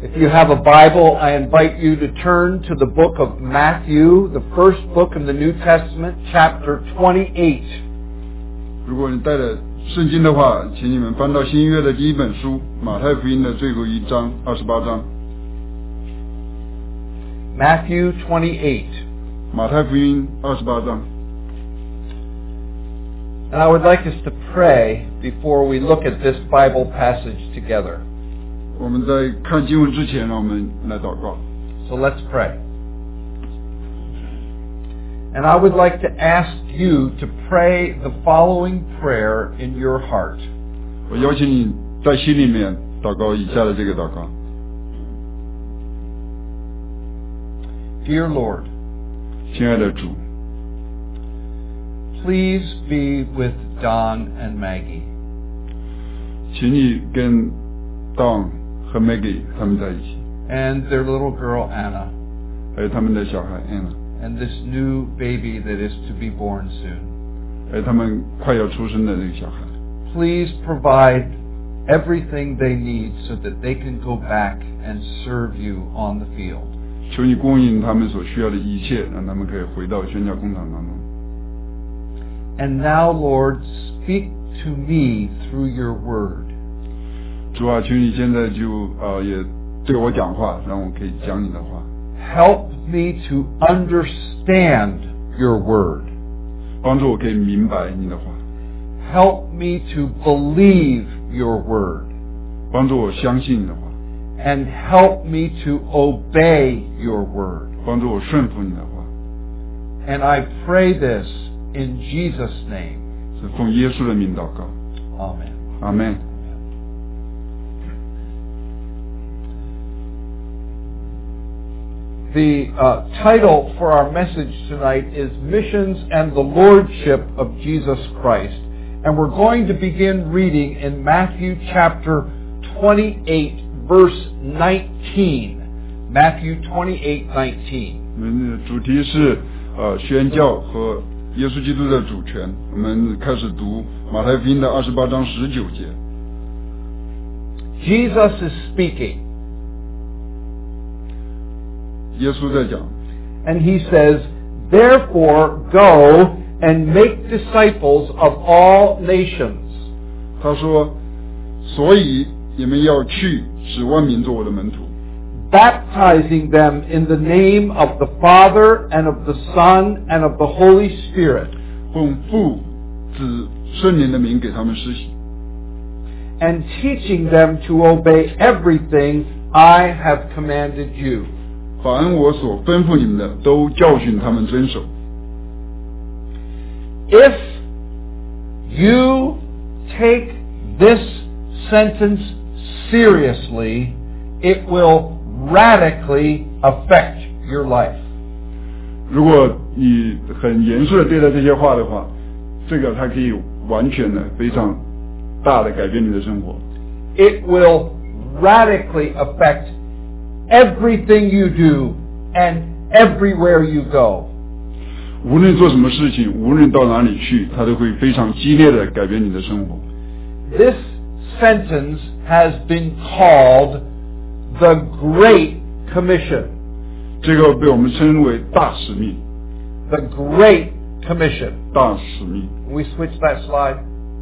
If you have a Bible, I invite you to turn to the book of Matthew, the first book in the New Testament, chapter 28. 如果你带了圣经的话，请你们翻到新约的第一本书，马太福音的最后一章，28章。 Matthew 28. 马太福音28章。 And I would like us to pray before we look at this Bible passage together. 我们在看经文之前，让我们来祷告。 So let's pray. And I would like to ask you to pray the following prayer in your heart. 我邀请你在心里面祷告以下的这个祷告。 Dear Lord, 亲爱的主， please be with Don and Maggie. 请你跟 Don 和 Maggie 他们在一起， And their little girl Anna. 还有他们的小孩 Anna， And this new baby that is to be born soon. 还有他们快要出生的这个小孩。 Please provide everything they need so that they can go back and serve you on the field. 求你供应他们所需要的一切，让他们可以回到宣教工厂当中。 And now, Lord, speak to me through your word. 主啊，求你现在就也对我讲话，让我可以讲你的话。 Help me to understand your word. 帮助我可以明白你的话， Help me to believe your word. 帮助我相信你的话， And help me to obey your word. 帮助我顺服你的话。 And I pray this in Jesus' name. 是奉耶稣的名祷告， Amen. 阿们。 The title for our message tonight is Missions and the Lordship of Jesus Christ. And we're going to begin reading in Matthew chapter 28, verse 19. Matthew 28:19. 我们的主题是宣教和耶稣基督的主权。我们开始读马太福音的28章19节。 Jesus is speaking. 耶稣在讲， And he says, Therefore go and make disciples of all nations. 他说：“所以你们要去，使万民做我的门徒， Baptizing them in the name of the Father and of the Son and of the Holy Spirit, 奉父、子、圣灵的名给他们施洗， and teaching them to obey everything I have commanded you. 凡我所吩咐你们的，都教训他们遵守。 If you take this sentence seriously, it will radically affect your life. 如果你很严肃的对待这些话的话，这个它可以完全的、非常大的改变你的生活。 It will radically affect everything you do and everywhere you go. 无论做什么事情，无论到哪里去，它都会非常激烈的改变你的生活。 This sentence has been called the Great Commission. 这个被我们称为大使命， The Great Commission. 大使命。 Can we switch that slide?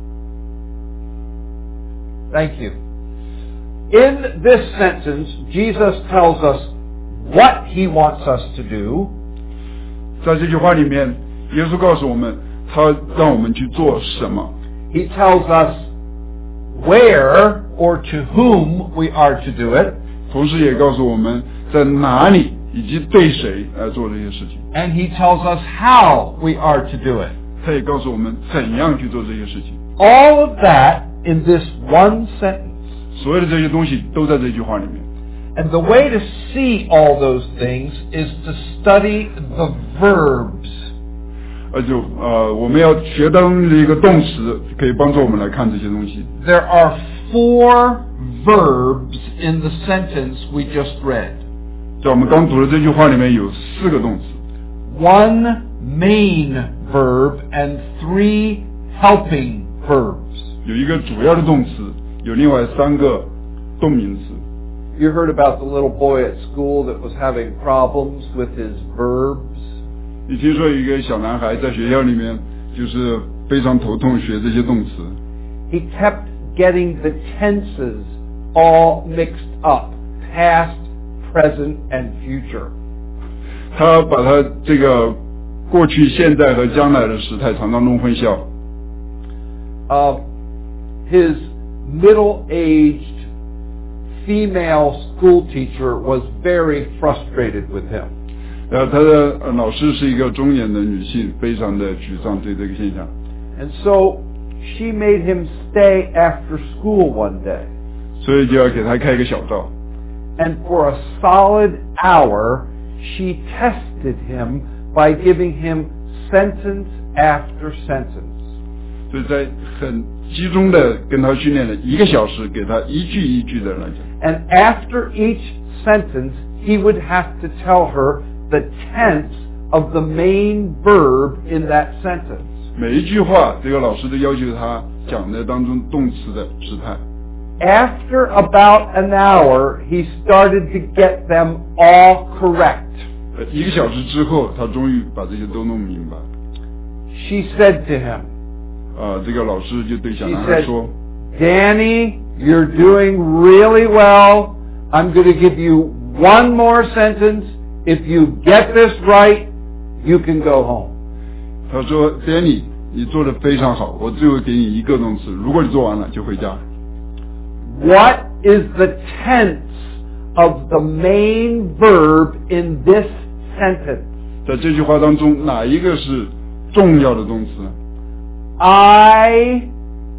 Thank you. In this sentence, Jesus tells us what he wants us to do. 在这句话里面，耶稣告诉我们，他让我们去做什么。 He tells us where or to whom we are to do it. 同时也告诉我们在哪里以及对谁来做这些事情。 And he tells us how we are to do it. 他也告诉我们怎样去做这些事情。 All of that in this one sentence. 所有的这些东西都在这句话里面。 And the way to see all those things is to study the verbs. 我们要学当中的一个动词，可以帮助我们来看这些东西。 There are 4 verbs in the sentence we just read. 在我们刚读的这句话里面有4个动词， 1 main verb and 3 helping verbs. 有一个主要的动词，有另外3个动名词。 You heard about the little boy at school that was having problems with his verbs. 你听说有一个小男孩在学校里面就是非常头痛学这些动词。 He kept getting the tenses all mixed up, past, present, and future. 他把他这个过去、现在和将来的时态常常弄混淆。 His middle-aged female school teacher was very frustrated with him. 他的老师是一个中年的女性，非常的沮丧对这个现象。 And so she made him stay after school one day. 所以就要给他开个小灶。 And for a solid hour, she tested him by giving him sentence after sentence. 所以在很集中的跟他训练了1个小时，给他一句一句的来讲。 And after each sentence, he would have to tell her the tense of the main verb in that sentence. 每一句话，这个老师都要求他讲的当中动词的时态。 After about an hour, he started to get them all correct. 1个小时之后，他终于把这些都弄明白。 She said to him, 这个老师就对小 she 男孩 said, 说 Danny, you're doing really well. I'm going to give you one more sentence. If you get this right, you can go home. 他说 Danny 你做得非常好，我最后给你1个动词，如果你做完了就回家。 What is the tense of the main verb in this sentence? 在这句话当中，哪一个是重要的动词？ I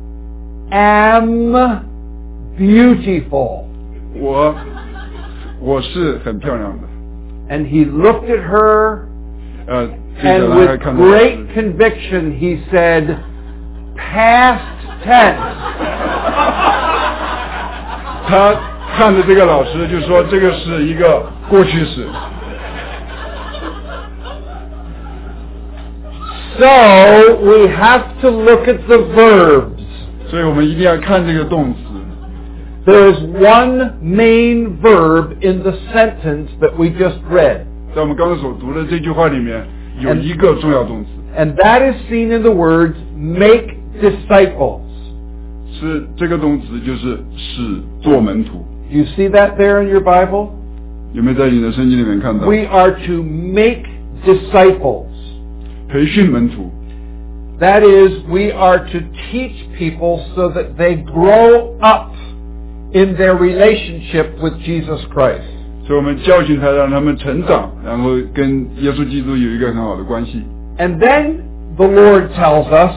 am beautiful. 我是很漂亮的。 And he looked at her, 这个 and 男孩 with 看到 great conviction he said, past tense. 他看着这个老师就说这个是一个过去式。 So we have to look at the verbs. 所以我们一定要看这个动词。 There is one main verb in the sentence that we just read. 在我们刚才所读的这句话里面，有1个重要动词， And that is seen in the words, make disciples. 是这个动词就是使做门徒。 Do you see that there in your Bible? 有没有在你的圣经里面看到？ We are to make disciples. 培训门徒， That is, we are to teach people so that they grow up in their relationship with Jesus Christ. 所以我们教训他，让他们成长，然后跟耶稣基督有一个很好的关系。 And then the Lord tells us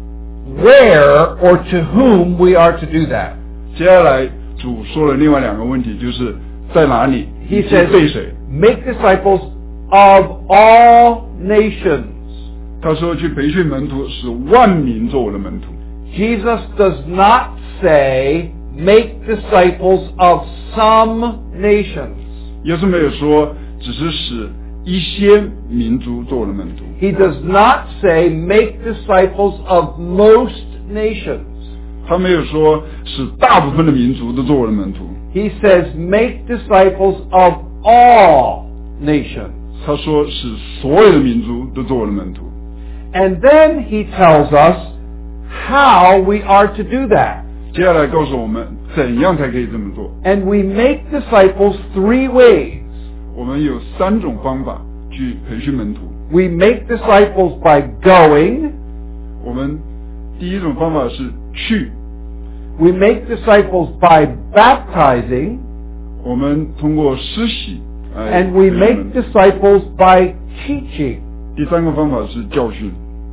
where or to whom we are to do that. 接下来主说了另外2个问题，就是在哪里， He 以及 says, 对谁。 make disciples of all nations. 他说去培训门徒，使万民做我的门徒。 Jesus does not say, make disciples of some nations. 耶稣没有说只是使一些民族做我的门徒， He does not say, make disciples of most nations. 他没有说使大部分的民族都做我的门徒， He says, make disciples of all nations. 他说使所有的民族都做我的门徒。 And then he tells us how we are to do that. 接下来告诉我们怎样才可以这么做。 And we make disciples 3 ways. 我们有3种方法去培训门徒。 We make disciples by going. 我们第一种方法是去， We make disciples by baptizing. 我们通过施洗来 And we 培训 make 门徒。 disciples by teaching. 第3个方法是教训。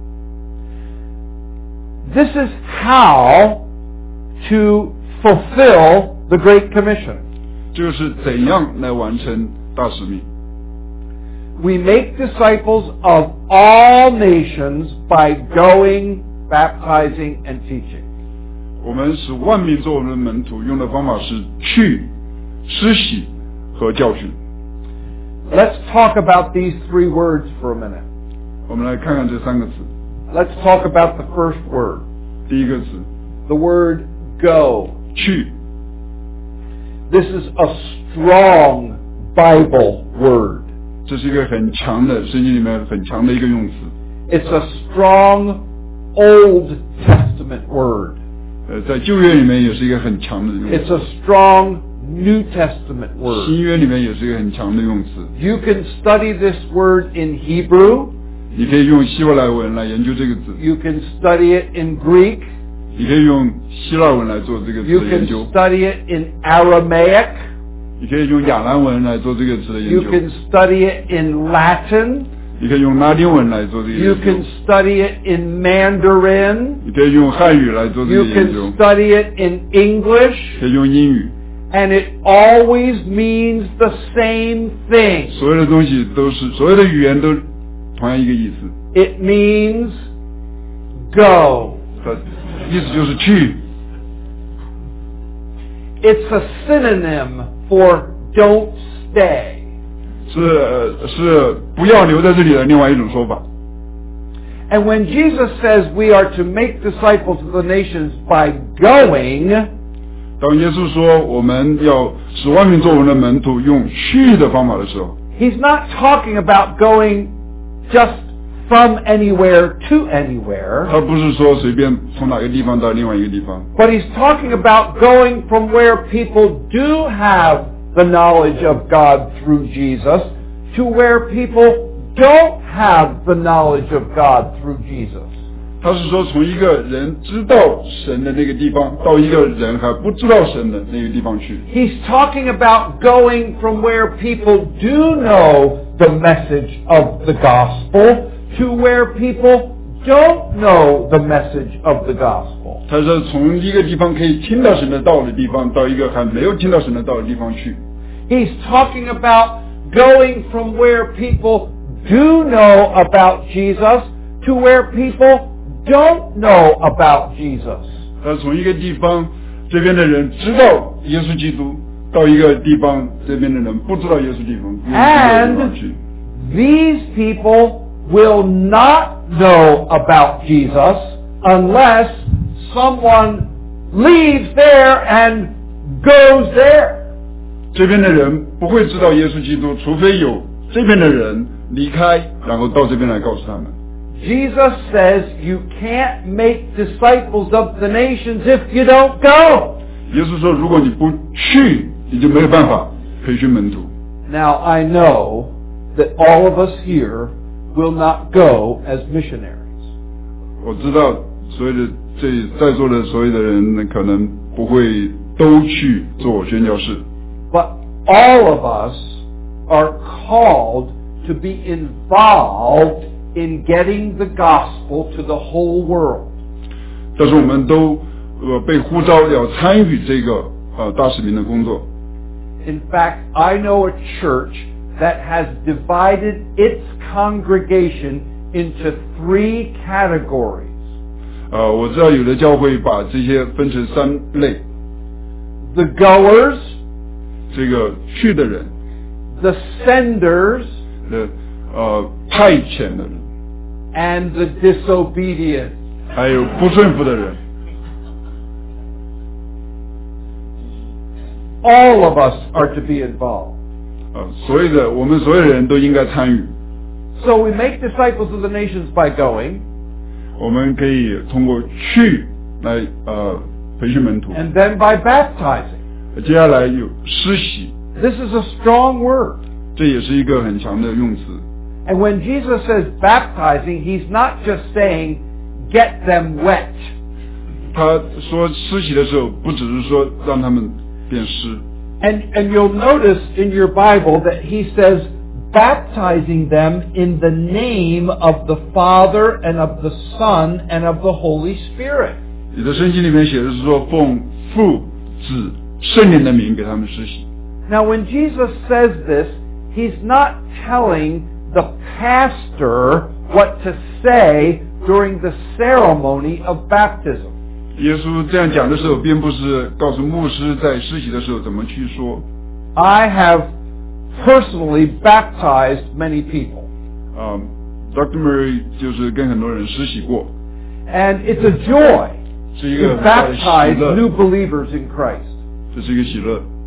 This is how to fulfill the Great Commission. 这个是怎样来完成大使命。 We make disciples of all nations by going, baptizing, and teaching. 我们使万民做我们的门徒，用的方法是去、施洗和教训。 Let's talk about these 3 words for a minute. 我们来看看这3个词。 Let's talk about the first word, 第一个词 the word go. 去， This is a strong Bible word. 这是一个很强的圣经里面很强的一个用词。 It's a strong Old Testament word. 在旧约里面也是一个很强的用词。 It's a strong New Testament word. 新约里面也是一个很强的用词。 You can study this word in Hebrew. 你可以用希伯来文来研究这个字。 You can study it in Greek. 你可以用希腊文来做这个词 You 的研 can 究。 study it in Aramaic. 你可以用亚兰文来做这个词的研 You 究。 can study it in Latin. 你可以用拉丁文来做这个 You 研 can 究。 study it in Mandarin. 你可以用汉语来做这 You 个研究 can。study it in English. 可以用英语。 And it always means the same thing. 所有的东西都是，所有的语言都同样一个意思。 It means go. 它意思就是去。 It's a synonym for don't stay. 是不要留在这里的另外一种说法。 And when Jesus says we are to make disciples of the nations by going, 当耶稣说我们要使万民做我们的门徒，用去的方法的时候， He's not talking about going just from anywhere to anywhere, 他不是说随便从哪个地方到另外一个地方， but he's talking about going from where people do have the knowledge of God through Jesus to where people don't have the knowledge of God through Jesus. 他是说从一个人知道神的那个地方，到一个人还不知道神的那个地方去。 He's talking about going from where people do know the message of the gospel to where people don't know the message of the gospel. 他说从一个地方可以听到神的道的地方，到一个还没有听到神的道的地方去。 He's talking about going from where people do know about Jesus to where people don't know about Jesus. 他从一个地方这边的人知道耶稣基督，到一个地方这边的人不知道耶稣地方地方去。 These people will not know about Jesus unless someone leaves there and goes there. 这边的人不会知道耶稣基督，除非有这边的人离开，然后到这边来告诉他们。 Jesus says you can't make disciples of the nations if you don't go. 耶稣说，如果你不去，你就没有办法培训门徒。 Now I know that all of us here will not go as missionaries. 我知道所有的在座的所有的人可能不会都去做宣教士， But all of us are called to be involved in getting the gospel to the whole world. 但是我们都被呼召要参与这个大使命的工作。 In fact, I know a church that has divided its congregation into 3 categories. 我知道有的教会把这些分成3类， The goers, 这个去的人 the senders, 的派遣的人， and the disobedient. 还有不顺服的人。 All of us are to be involved. 我们所有人都应该参与。 So we make disciples of the nations by going, 我们可以通过去来培训门徒， and then by baptizing. 接下来有施洗， This is a strong word. 这也是一个很强的用词。 And when Jesus says baptizing, he's not just saying get them wet. 他说施洗的时候，不只是说让他们变湿， And you'll notice in your Bible that he says baptizing them in the name of the Father and of the Son and of the Holy Spirit. 你的圣经里面写的是说奉父子圣灵的名给他们施洗。 Now when Jesus says this, he's not telling the pastor what to say during the ceremony of baptism. 耶稣这样讲的时候，并不是告诉牧师在施洗的时候怎么去说。 I have personally baptized many people. Dr. Murray 就是跟很多人施洗过， And it's a joy 是一 to 个 baptize 喜乐， new believers in Christ. 这是一个喜乐。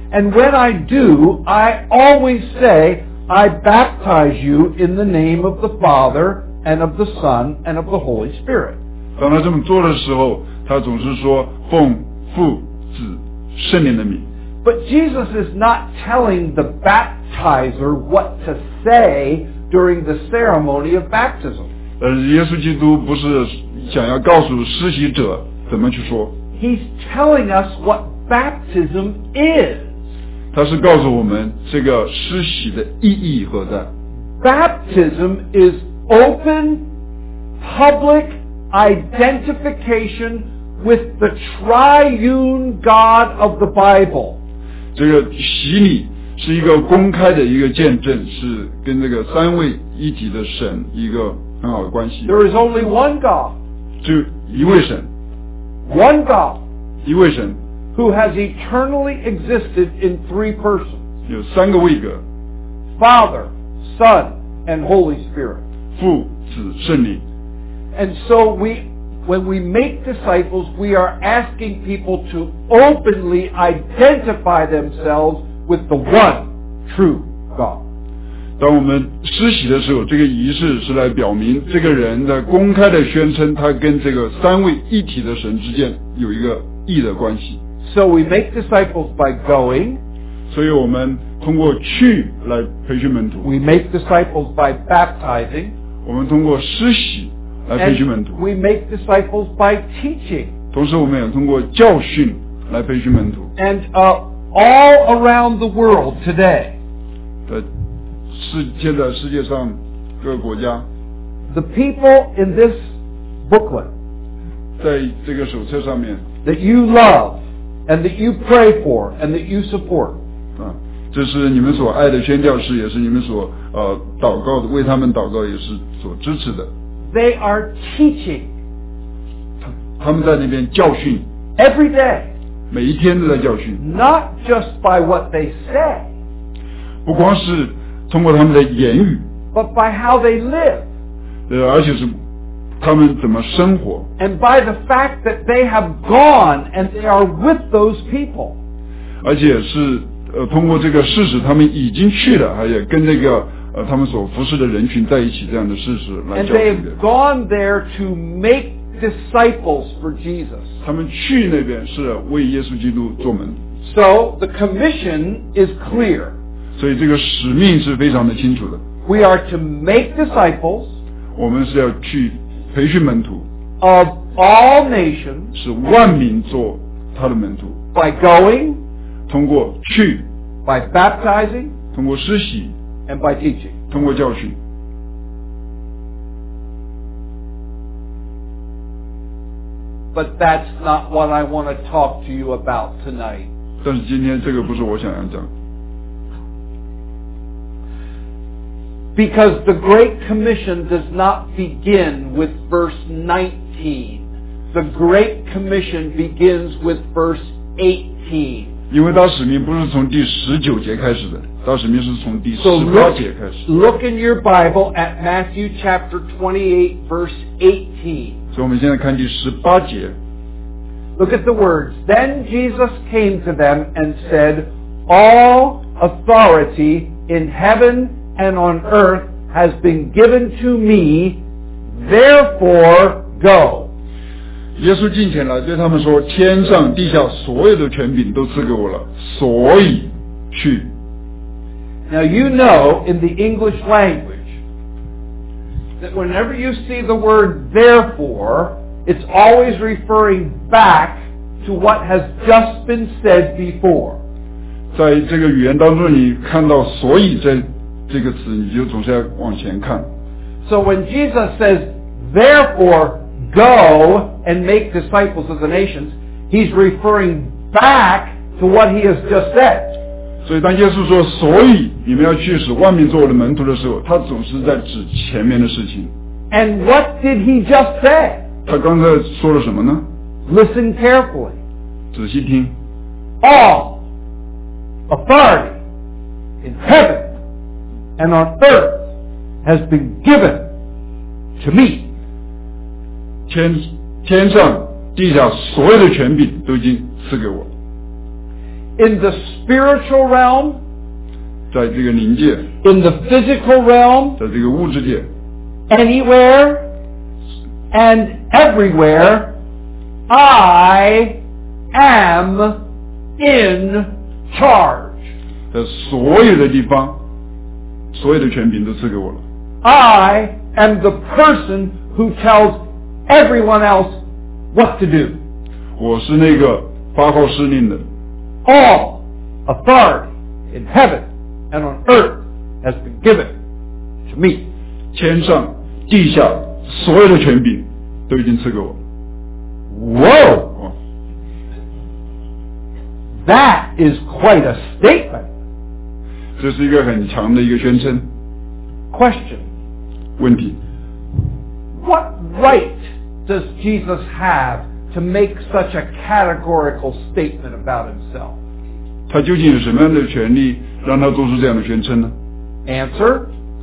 And when I do, I always say, I baptize you in the name of the Father and of the Son and of the Holy Spirit. 当他这么做的时候，他总是说奉父子圣灵的名。 But Jesus is not telling the baptizer what to say during the ceremony of baptism. 耶稣基督不是想要告诉施洗者怎么去说， He's telling us what baptism is. 他是告诉我们这个施洗的意义何在。 Baptism is open, public identification with the triune God of the Bible. 这个洗礼是一个公开的一个见证，是跟这个三位一体的神一个很好的关系。 There is only one God. 就一位神， One God 一位神 who has eternally existed in three persons. 有三个位格， Father, Son, and Holy Spirit. 父子圣灵。 And so when we make disciples, we are asking people to openly identify themselves with the one true God. 当我们施洗的时候，这个仪式是来表明这个人在公开的宣称他跟这个三位一体的神之间有一个义的关系。 So we make disciples by going. 所以我们通过去来培训门徒， We make disciples by baptizing. 我们通过施洗来培训门 And 徒， we make disciples by teaching. 同时我们也通过教训来培训门徒。 And all around the world today, 现在世界上各个国家， the people in this booklet 在这个手册上面 that you love and that you pray for and that you support, 这是你们所爱的宣教士，也是你们所祷告的，为他们祷告也是所支持的。 they are teaching 他们在那边教训， every day, 每一天都在教训， not just by what they say, 不光是通过他们的言语， but by how they live, 而且是他们怎么生活， and by the fact that they have gone and they are with those people. 而且是通过这个事实，他们已经去了，而且跟那个他们所服侍的人群在一起，这样的事实来 And 教 they 训的 have。gone there to make disciples for Jesus. 他们去那边是为耶稣基督做门， So the commission is clear. 所以这个使命是非常的清楚的。 We are to make disciples 我们是要去培训门徒， of all nations 使万民做他的门徒， by going, 通过去， by baptizing, 通过施洗， and by teaching. 通过教训。 But that's not what I want to talk to you about tonight. 但是今天这个不是我想要讲， Because the Great Commission does not begin with verse 19. The Great Commission begins with verse 18. 因为大使命不是从第19节开始的，大使命是从第 So 18节开始。 look in your Bible at Matthew chapter 28 verse 18. 所以我们现在看第18节， Look at the words. Then Jesus came to them and said, All authority in heaven and on earth has been given to me, therefore go. 耶稣近前来对他们说：“天上地下所有的权柄都赐给我了，所以去。” Now you know in the English language that whenever you see the word therefore, it's always referring back to what has just been said before. 在这个语言当中，你看到“所以”这个词，你就总是要往前看。 So when Jesus says, therefore go and make disciples of the nations, he's referring back to what he has just said. 所以当耶稣说“所以你们要去使万民做我的门徒”的时候，他总是在指前面的事情。 And what did he just say? 他刚才说了什么呢？ Listen carefully. 仔细听。 All authority in heaven and on earth has been given to me. 天上地下所有的权柄都已经赐给我。 in the spiritual realm, 在这个灵界， in the physical realm, 在这个物质界， anywhere and everywhere, I am in charge. 在所有的地方，所有的权柄都赐给我了。 I am the person who tells everyone else what to do. 我是那个发号施令的。 All authority in heaven and on earth has been given to me. 天上地下所有的权柄都已经赐给我。 Whoa! 哦， That is quite a statement. 这是一个很强的一个宣称。 Question. 问题， What right does Jesus have to make such a categorical statement about himself? 他究竟有什么样的权利让他做出这样的宣称呢？ Answer.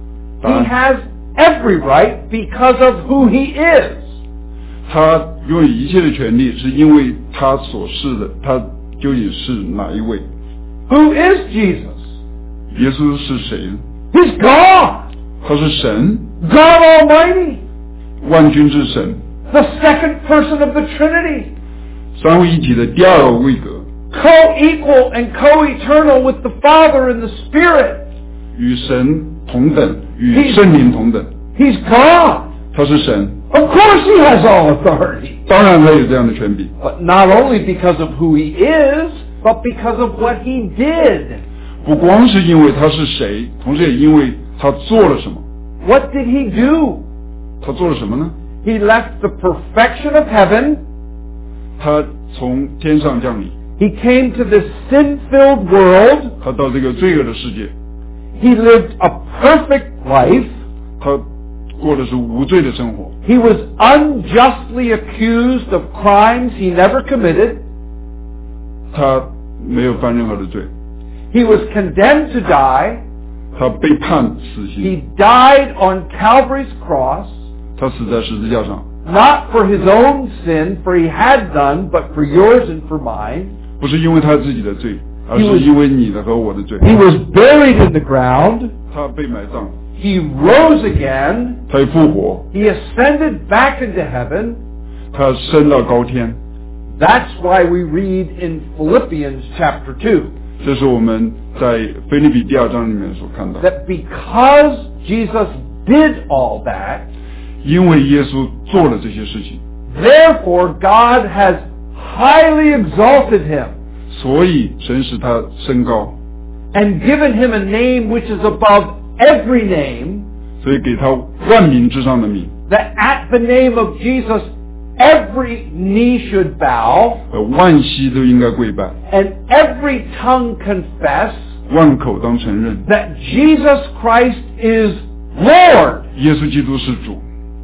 He has every right because of who he is. 他拥有一切的权利，是因为他所是的，他究竟是哪一位？ Who is Jesus? 耶稣是谁呢？ He's God. 他是神， God Almighty. 万军之神， The second person of the Trinity. 三位一体的第二个位格， Co-equal and co-eternal with the Father and the Spirit. 与神同等，与圣灵同等。 He's God. 他是神， Of course he has all authority. 当然他有这样的权柄， But not only because of who he is, but because of what he did. 不光是因为他是谁，同时也因为他做了什么。 What did he do? 他做了什么呢？ He left the perfection of heaven. 他从天上降临， He came to this sin-filled world. 他到这个罪恶的世界， He lived a perfect life. 他过的是无罪的生活。 He was unjustly accused of crimes he never committed. 他没有犯任何的罪， He was condemned to die. 他被判死刑， He died on Calvary's cross, 他死在十字架上， not for his own sin, for he had none, but for yours and for mine. 不是因为他自己的罪，而 He 是 was- 因为你的和我的罪。 He was buried in the ground. 他被埋葬， He rose again. 他又复活， He ascended back into heaven. 他升到高天。 That's why we read in Philippians chapter 2 这是我们在腓立比第2章里面所看到， that because Jesus did all that, 因为耶稣做了这些事情， therefore God has highly exalted him 所以神使他升高， and given him a name which is above every name, 所以给他万民之上的名， that at the name of Jesus every knee should bow 万膝都应该跪拜， and every tongue confess 万口当承认， that Jesus Christ is Lord. 耶稣基督是主。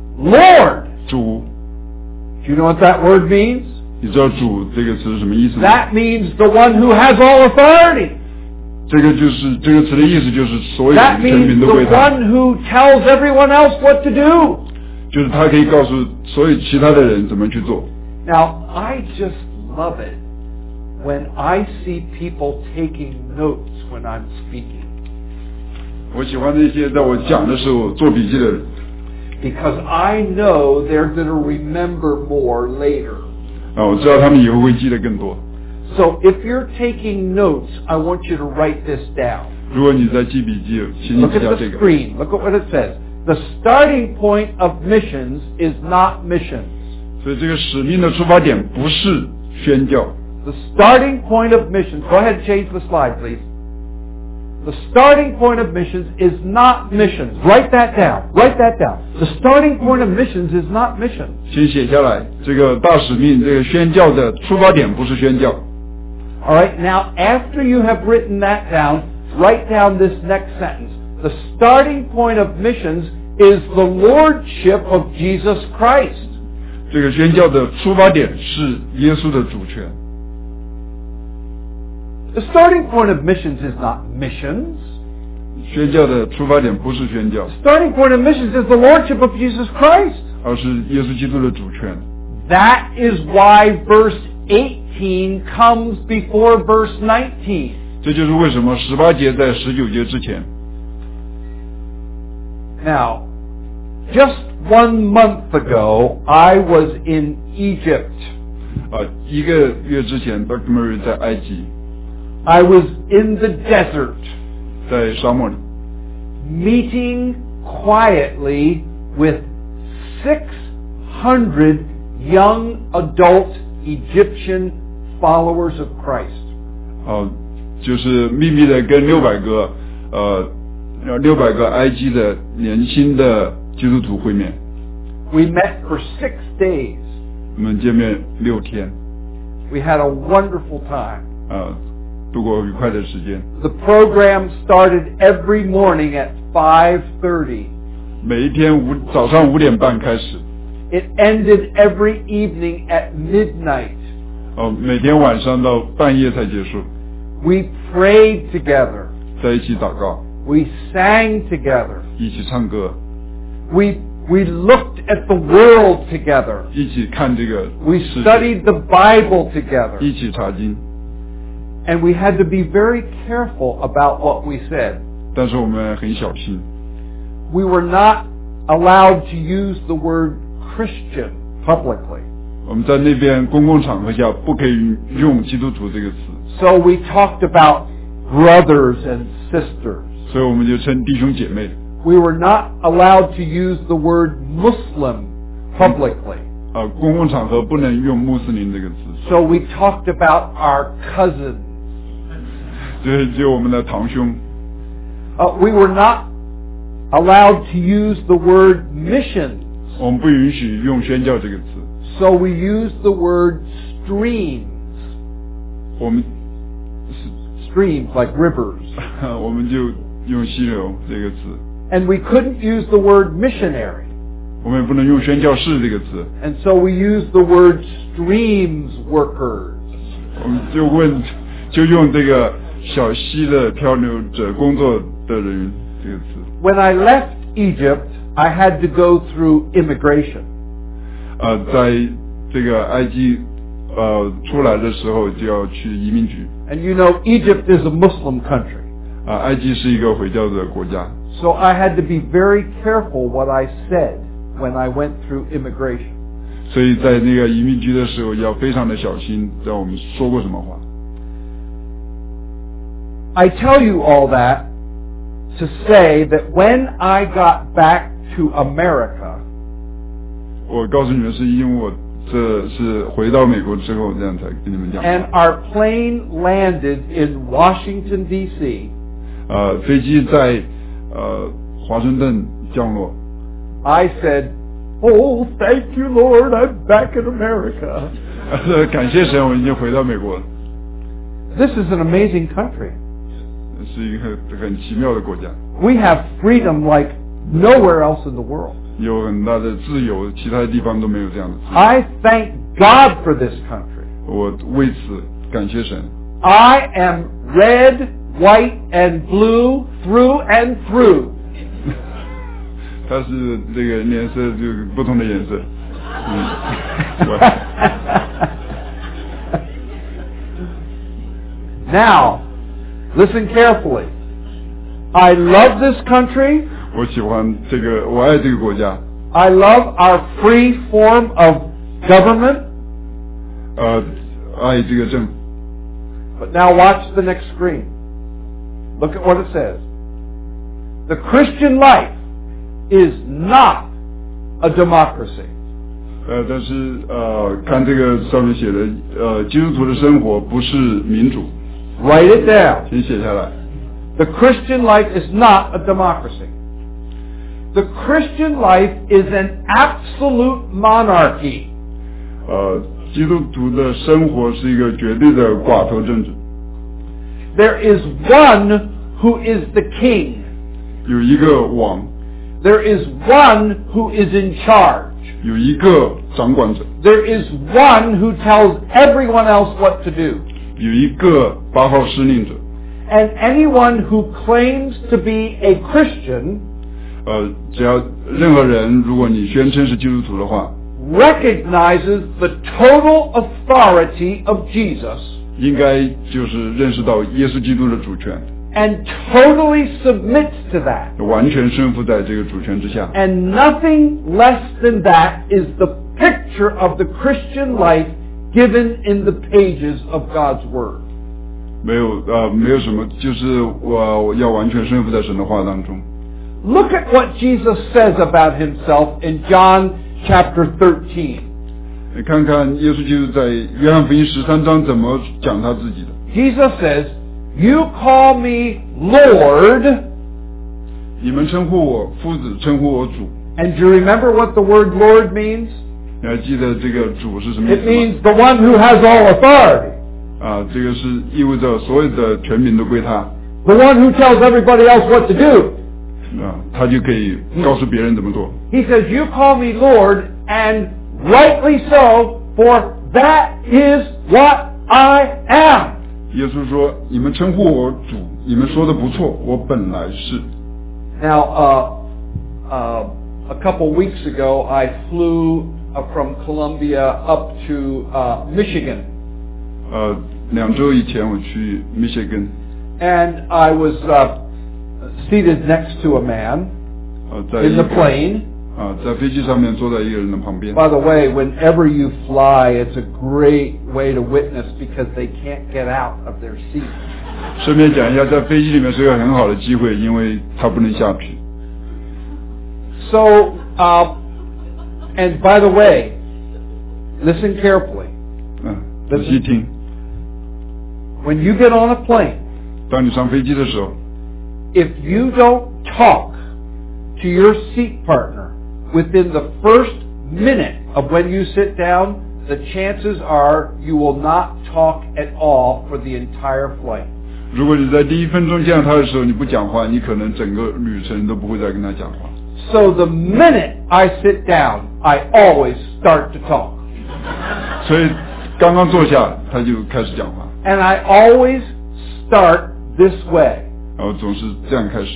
Lord. 主， Do you know what that word means? 你知道主这个词是什么意思吗？ That means the one who has all authority. 这个词的意思就是所有的 That 权 means 柄 the 都归他， one who tells everyone else what to do. 就是他可以告诉所有其他的人怎么去做。 Now, I just love it when I see people taking notes when I'm speaking, 我喜欢那些在我讲的时候做笔记的人， because I know they're going to remember more later. 我知道他们以后会记得更多。 So if you're taking notes, I want you to write this down. 如果你在记笔记，请你 Look 记 at 下 the 这个。 screen. Look at what it says. The starting point of missions is not missions. 所以这个使命的出发点不是宣教， The starting point of missions, go ahead and change the slide, please. The starting point of missions is not missions. Write that down. Write that down. The starting point of missions is not missions. 先写下来。这个大使命，这个宣教的出发点不是宣教。 All right, now after you have written that down, write down this next sentence. The starting point of missions is the lordship of Jesus Christ. 这个宣教的出发点是耶稣的主权。 The starting point of missions is not missions. 宣教的出发点不是宣教， The starting point of missions is the lordship of Jesus Christ. 而是耶稣基督的主权。 That is why verse 18 18 comes before verse 19. 这就是为什么18节在19节之前。 Now, just 1 month ago, I was in Egypt. 1个月之前 Dr. Murray 在埃及， I was in the desert, 在沙漠里， meeting quietly with 600 young adult Egyptian followers of Christ. 就是秘密的跟600个埃及的年轻的基督徒会面。 We met for 6 days. 我们见面6天， We had a wonderful time. 度过愉快的时间。 The program started every morning at 5:30. 每一天早上5点半开始， It ended every evening at midnight. 每天晚上到半夜才结束， We prayed together. 在一起祷告， We sang together. 一起唱歌， We looked at the world together. 一起看这个 We 世界， studied the Bible together. 一起查经。 And we had to be very careful about what we said. 但是我们很小心， We were not allowed to use the word Christian publicly. 我们在那边公共场合下不可以用基督徒这个词， So we talked about brothers and sisters. 所以我们就称弟兄姐妹。 We were not allowed to use the word Muslim publicly. 公共场合不能用穆斯林这个词， So we talked about our cousins. 就我们的堂兄。 We were not allowed to use the word missions. 我们不允许用宣教这个词， So we used the word streams. 我们 Streams like rivers. 我们就用溪流这个词， And we couldn't use the word missionary. 我们也不能用宣教士这个词， And so we used the word streams workers. 我们就用这个小溪的漂流者工作的人这个词。 When I left Egypt, I had to go through immigration. 在这个埃及出来的时候就要去移民局。 And you know, Egypt is a Muslim country. 埃及是一个回教的国家， So I had to be very careful what I said when I went through immigration. 所以在那个移民局的时候要非常的小心，在我们说过什么话。 I tell you all that to say that when I got back to America, 我告诉你们是因为我这是回到美国之后这样才跟你们讲。 and our plane landed in Washington, D.C., 飞机在华盛顿降落， I said, "Oh, thank you, Lord, I'm back in America." 感谢神，我已经回到美国了。 This is an amazing country. 是一个很奇妙的国家， We have freedom like nowhere else in the world. 有很大的自由，其他地方都没有这样的自由。 I thank God for this country. 我为此感谢神。 I am red, white, and blue through and through. 它是这个颜色就不同的颜色。 Now, listen carefully. I love this country. 我喜欢这个，我爱这个国家。 I love our free form of government. 爱这个政府。 But now watch the next screen. Look at what it says. The Christian life is not a democracy. 但是看这个上面写的，基督徒的生活不是民主。 Write it down. 请写下来。 The Christian life is not a democracy. The Christian life is an absolute monarchy. 基督徒的生活是一个绝对的寡头政治。 There is one who is the king. 有一个王， There is one who is in charge. 有一个掌管者， There is one who tells everyone else what to do. 有一个8号司令者。 And anyone who claims to be a Christian, 只要任何人，如果你宣称是基督徒的话， recognizes the total authority of Jesus 应该就是认识到耶稣基督的主权， and totally submits to that. 完全顺服在这个主权之下。 And nothing less than that is the picture of the Christian life given in the pages of God's Word. 没有什么，就是我要完全顺服在神的话当中。 Look at what Jesus says about himself in John chapter 13. 你看看耶稣基督在约翰福音13章怎么讲他自己的。 Jesus says, "You call me Lord," 你们称呼我夫子，称呼我主。 and do you remember what the word Lord means? 你还记得这个主是什么意 It 思吗？ means the one who has all authority, 这个是意味着所有的权柄都归他， the one who tells everybody else what to do. 他就可以告诉别人怎么做。 He says, "You call me Lord, and rightly so, for that is what I am." 耶稣说：“你们称呼我主，你们说的不错，我本来是。” Now, a couple weeks ago, I flew from Columbia up to Michigan. 2周以前我去密歇根， And I was seated next to a man 在 in 一 the 个 plane. 在飞机上面坐在一个人的旁边。 By the way, whenever you fly, it's a great way to witness because they can't get out of their seat. 顺便讲一下，在飞机里面是一个很好的机会，因为他不能下去。 So, and by the way, listen carefully. 仔细听， When you get on a plane, 当你上飞机的时候， if you don't talk to your seat partner within the first minute of when you sit down, the chances are you will not talk at all for the entire flight. 如果你在第一分钟见到他的时候你不讲话，你可能整个旅程都不会再跟他讲话。 So the minute I sit down, I always start to talk. 所以刚刚坐下，他就开始讲话， And I always start this way. 然后总是这样开始。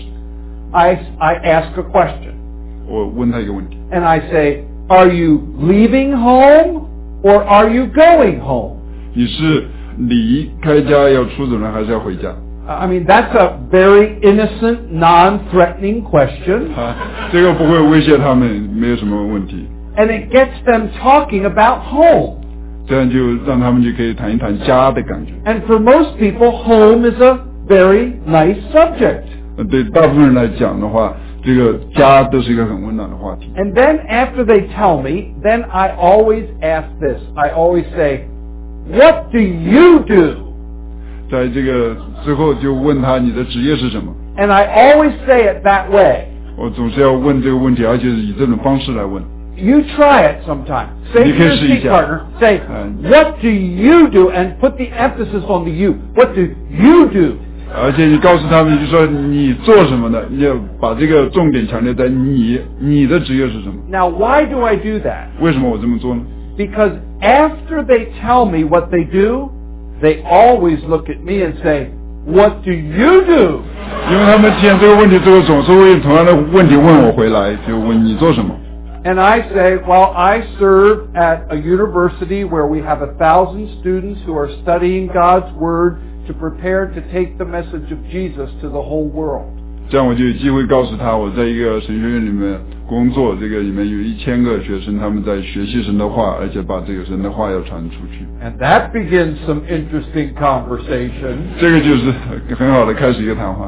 I ask a question. 我问他一个问题， And I say, "Are you leaving home or are you going home?" 你是离开家要出走呢，还是要回家？ I mean, that's a very innocent, non-threatening question. 这个不会威胁他们，没有什么问题。 And it gets them talking about home. 这样就让他们就可以谈一谈家的感觉。 And for most people, home is a very nice subject. 对大部分人来讲的话，这个家都是一个很温暖的话题。 And then after they tell me, then I always ask this. I always say, "What do you do?" 在这个之后就问他你的职业是什么。 And I always say it that way. 我总是要问这个问题，而且是以这种方式来问。 You try it sometime. Say to your seat partner, say, "What do you do?" And put the emphasis on the you. What do you do? 而且你告诉他们，就说你做什么的，你要把这个重点强调在你的职业是什么。 Now, why do I do that? 为什么我这么做呢？ Because after they tell me what they do, they always look at me and say, "What do you do?" 因为他们听这个问题之后，总是会同样的问题问我回来，就问你做什么。 And I say, "Well, I serve at a university where we have 1,000 students who are studying God's Word to prepare to take the message of Jesus to the whole world." 这样我就有机会告诉他，我在一个神学院里面工作，这个里面有1000个学生，他们在学习神的话，而且把这个神的话要传出去。 And that begins some interesting conversation. 这个就是很好的开始一个谈话。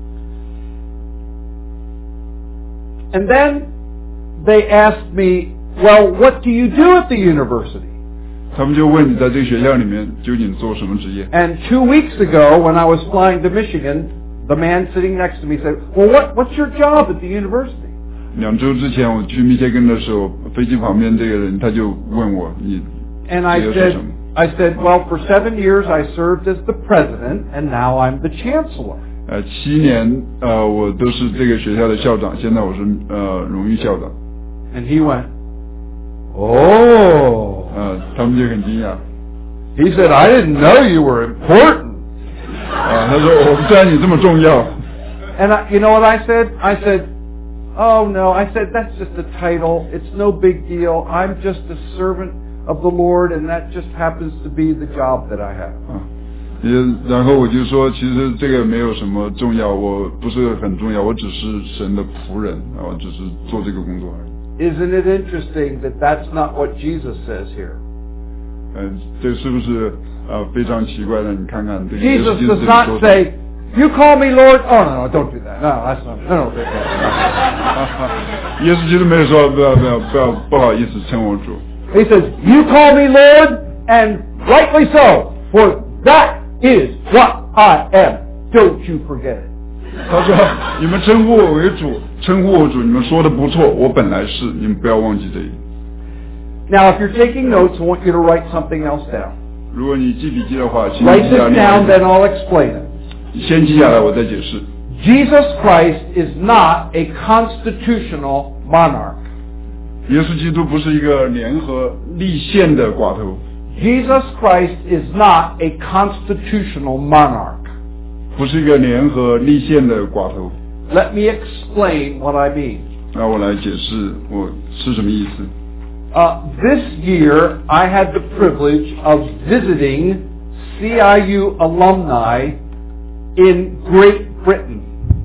And then they ask me, "Well, what do you do at the university?" 他们就问你在这个学校里面究竟做什么职业？ And 2 weeks ago, when I was flying to Michigan, the man sitting next to me said, "Well, what's your job at the university?" 2周之前我去密歇根的时候，飞机旁边这个人他就问我你 And I 职业是 said, 什么？ "Well, for 7 years I served as the president, and now I'm the chancellor." 7年我都是这个学校的校长，现在我是荣誉校长。 And he went, "Oh." 他们就很惊讶。 He said, "I didn't know you were important." 他说我不知道你这么重要。 And you know what I said? I said, Oh no, I said, that's just a title. It's no big deal. I'm just a servant of the Lord, and that just happens to be the job that I have. 然后我就说，其实这个没有什么重要，我不是很重要，我只是神的仆人，我只是做这个工作而已。 Isn't it interesting that that's not what Jesus says here? 这是不是非常奇怪的？你看看这个耶稣 Jesus 基督 does 这里 not 说 say, "You call me Lord." Oh no, don't do that. No, that's not. No. 耶稣基督没有说不好意思称我主。 He says, "You call me Lord, and rightly so, for that is what I am. Don't you forget it." 他说：“你们称呼我为主，称呼我主，你们说的不错，我本来是，你们不要忘记这一点。” Now, if you're taking notes, I want you to write something else down. 如果你记笔记的话，请 Write 记下 this 另外 down, 一 then 点。 I'll explain it. 先记下来，我再解释。 Jesus Christ is not a constitutional monarch. 耶稣基督不是一个联合立宪的寡头， Jesus Christ is not a constitutional monarch. 不是一个联合立宪的寡头。 Let me explain what I mean. 那我来解释我是什么意思。 This year, I had the privilege of visiting CIU alumni in Great Britain.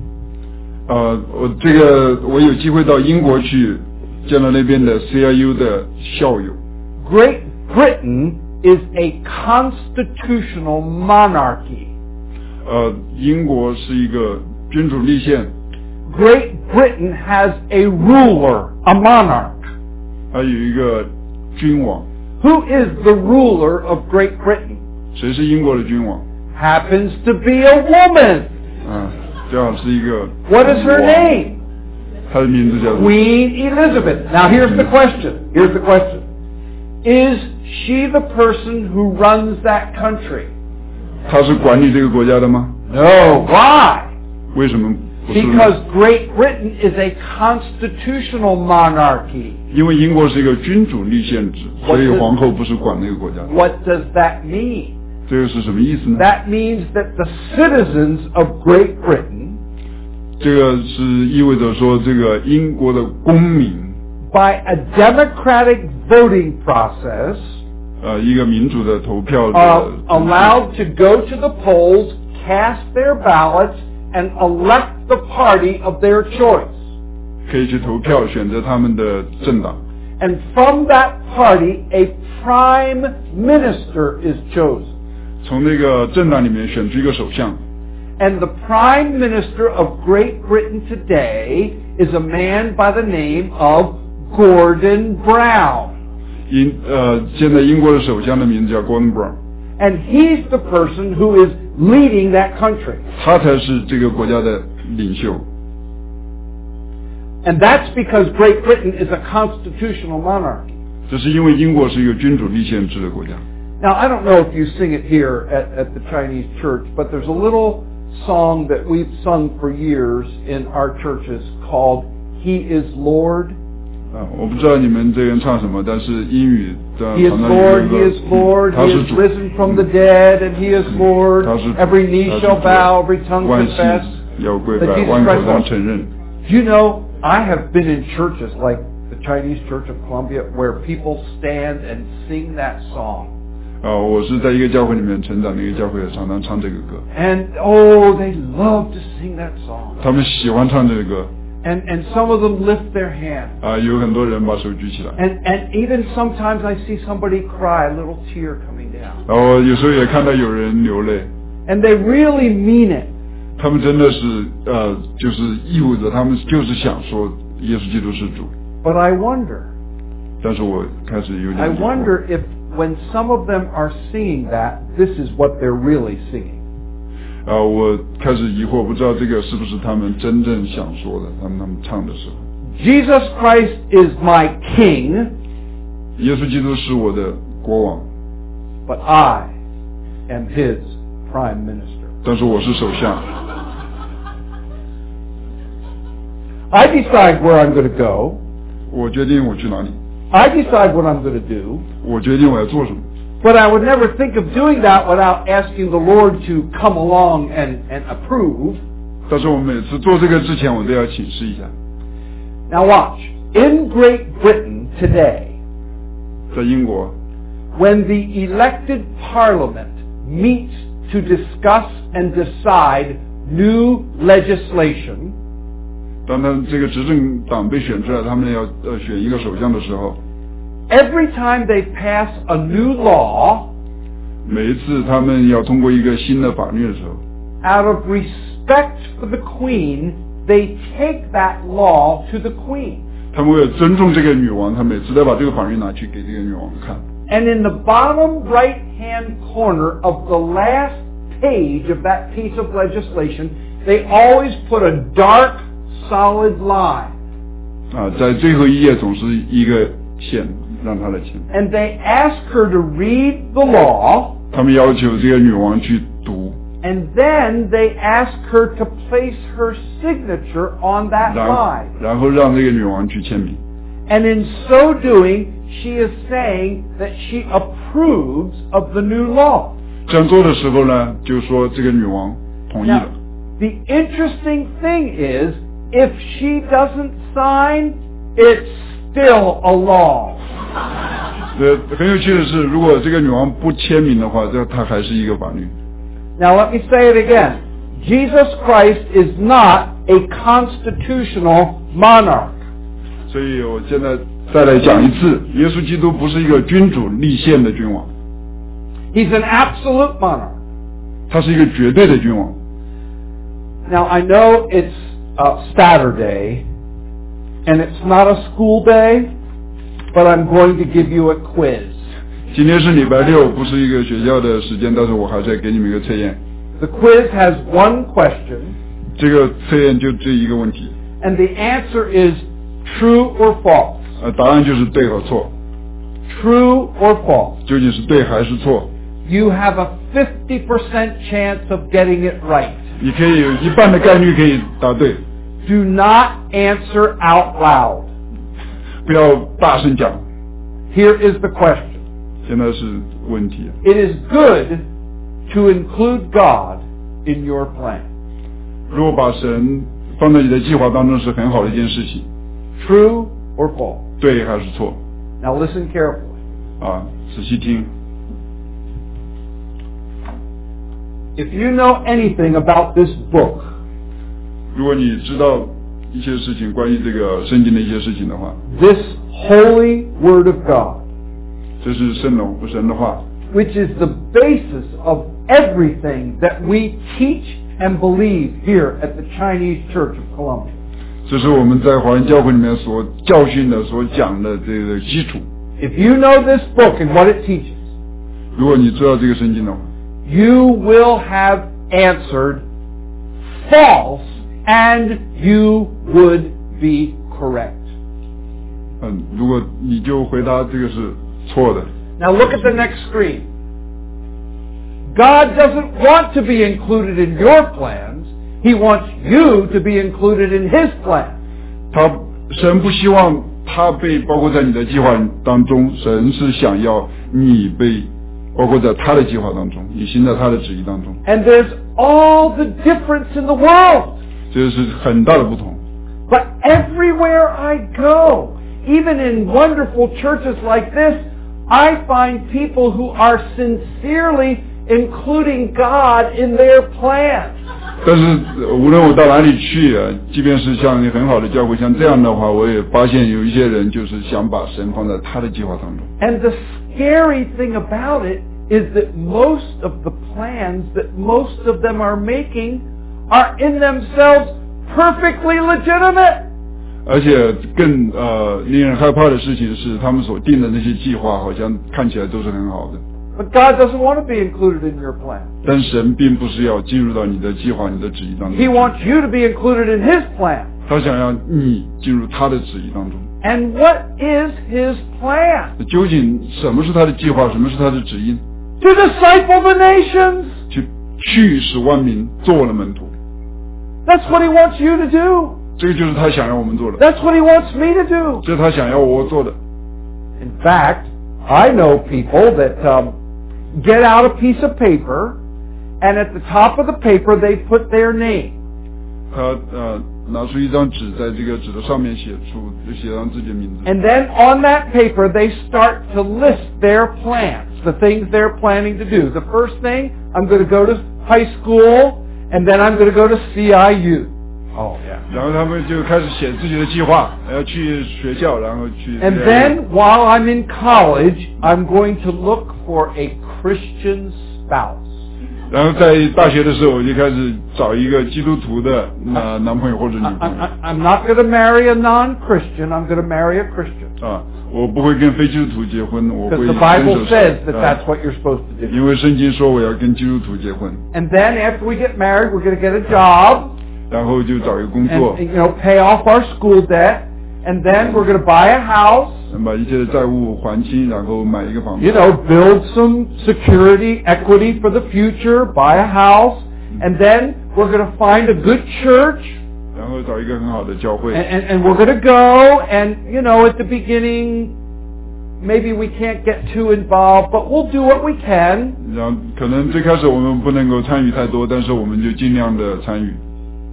我有机会到英国去见了那边的 CIU 的校友。 Great Britain is a constitutional monarchy. 英国是一个君主立宪。 Great Britain has a ruler, a monarch. 还有一个君王。 Who is the ruler of Great Britain? 谁是英国的君王？ Happens to be a woman. 正好是一个。 What is her name? 她的名字叫 Queen Elizabeth. Now here's the question. Here's the question. Is she the person who runs that country? 她是管理这个国家的吗？ No. Why? 为什么不是呢？ Because Great Britain is a constitutional monarchy. 因为英国是一个君主立宪制，所以皇后不是管那个国家的。 What does that mean? 这个是什么意思呢？ That means that the citizens of Great Britain, 这个是意味着说，这个英国的公民， by a democratic voting process, 一个民主的投票的 allowed to go to the polls, cast their ballots, and elect the party of their choice. 可以去投票选择他们的政党。 And from that party, a prime minister is chosen. 从那个政党里面选出一个首相。 And the prime minister of Great Britain today is a man by the name of Gordon Brown. 现在英国的首相的名字叫 Gordon Brown。 And he's the person who is leading that country. 他才是这个国家的领袖。 And that's because Great Britain is a constitutional monarchy. 这是因为英国是一个君主立宪制的国家。 Now, I don't know if you sing it here at the Chinese church, but there's a little song that we've sung for years in our churches called He is Lord. 我不知道你们这边唱什么，但是英语的 He is 常常有 Lord, 一 He 个 is Lord, 他 He 是 is 主， risen from the dead, and He is Lord. 他是主， Every knee 他是 shall 主 bow, every tongue 万膝 confess 要跪 that 拜， Jesus 万口 Christ 当 is 承认。 Do you know, I have been in churches like the Chinese Church of Columbia where people stand and sing that song. 我是在一个教会里面成长，那个教会也常常唱这个歌。 And, oh, they love to sing that song. 他们喜欢唱这个歌。 And some of them lift their hand. 有很多人把手举起来。 And even sometimes I see somebody cry, a little tear coming down. 然后有时候也看到有人流泪。 And they really mean it. 他们真的是就是意味着他们就是想说耶稣基督是主。 But I wonder. 但是我开始有点 I wonder if when some of them are singing that, this is what they're really singing. 我开始疑惑，不知道这个是不是他们真正想说的，他们唱的时候。 Jesus Christ is my king. 耶稣基督是我的国王。 But I am his prime minister. 但是我是首相。 I decide where I'm going to go. 我决定我去哪里。 I decide what I'm going to do. 我决定我要做什么。 But I would never think of doing that without asking the Lord to come along and approve. 但是我每次做这个之前，我都要请示一下。 Now watch. In Great Britain today, 在英国， when the elected parliament meets to discuss and decide new legislation, 当他这个执政党被选出来，他们要选一个首相的时候， every time they pass a new law, 每一次他们要通过一个新的法律的时候， out of respect for the Queen, they take that law to the Queen. 他们为了尊重这个女王，他每次都把这个法律拿去给这个女王看。 And in the bottom right-hand corner of the last page of that piece of legislation, they always put a dark, solid line. 在最后一页总是一个线，让他来签。 And they ask her to read the law, 他们要求这个女王去读， and then they ask her to place her signature on that 然 line. 后让这个女王去签名。 And in so doing, she is saying that she approves of the new law. 这样做的时候呢，就说这个女王同意 Now, 了。 the interesting thing is, if she doesn't sign, it's still a law. 很有趣的是，如果这个女王不签名的话，这她还是一个法律。 Now let me say it again. Jesus Christ is not a constitutional monarch. 所以我现在再来讲一次，耶稣基督不是一个君主立宪的君王， He's an absolute monarch. 他是一个绝对的君王。 Now I know it's Saturday, and it's not a school day, but I'm going to give you a quiz. 今天是礼拜六，不是一个学校的时间，但是我还是要给你们一个测验。 The quiz has one question, 这个测验就这一个问题， and the answer is true or false. 答案就是对和错， True or false. 究竟是对还是错？ You have a 50% chance of getting it right. 你可以有一半的概率可以答对， Do not answer out loud. 不要大声讲。 Here is the question. 现在是问题， It is good to include God in your plan. 如果把神放在你的计划当中是很好的一件事情， True or false? 对还是错？ Now listen carefully. 仔细听。 If you know anything about this book, 如果你知道一些事情，关于这个圣经的一些事情的话， this holy word of God, 这是神的话， which is the basis of everything that we teach and believe here at the Chinese Church of Columbia. 这是我们在华人教会里面所教训的、所讲的这个基础。 If you know this book and what it teaches, 如果你知道这个圣经的话， you will have answered false and you would be correct. 如果你就回答这个是错的。 Now look at the next screen. God doesn't want to be included in your plans. He wants you to be included in His plan. 神不希望他被包括在你的计划当中，神是想要你被包括在他的计划当中，你行在他的旨意当中。 And there's all the difference in the world. 这是很大的不同。 But everywhere I go, even in wonderful churches like this, I find people who are sincerely including God in their plans. 但是无论我到哪里去即便是像很好的教会，像这样的话，我也发现有一些人就是想把神放在他的计划当中。 And the scary thing about it is that most of the plans that most of them are making are in themselves perfectly legitimate. 而且更令人害怕的事情是，他们所定的那些计划好像看起来都是很好的， But God doesn't want to be included in your plan. 但神并不是要进入到你的计划、你的旨意当 He 中， wants you to be included in His plan. 他想要你进入他的旨意当中。 And what is His plan? 究竟什么是他的计划，什么是他的旨意？ To disciple the nations. 去使万民做了门徒， That's what He wants you to do. 这个就是他想要我们做的， That's what He wants me to do. 这是他想要我做的。 In fact, I know people that get out a piece of paper, and at the top of the paper they put their name. 他拿出一张纸，在这个纸的上面写上自己的名字。 And then on that paper, they start to list their plans, the things they're planning to do. The first thing, I'm going to go to high school, and then I'm going to go to CIU. Oh, yeah. 然后他们就开始写自己的计划，要去学校，然后去。 And then, while I'm in college, I'm going to look for a Christian spouse. 然后在大学的时候，我就开始找一个基督徒的男朋友或者女朋友。 I'm not going to marry a non-Christian. I'm going to marry a Christian. 我不会跟非基督徒结婚，我会 Because the Bible says that that's what you're supposed to do. 因为圣经说我要跟基督徒结婚。 And then after we get married, we're going to get a job. 然后就找一个工作。 And pay off our school debt. And then we're going to buy a house. 把一切的债务还清，然后买一个房子。 Build some security, equity for the future, buy a house, and then we're going to find a good church. 然后找一个很好的教会。 And we're going to go, and at the beginning, maybe we can't get too involved, but we'll do what we can. 然后可能最开始我们不能够参与太多，但是我们就尽量的参与。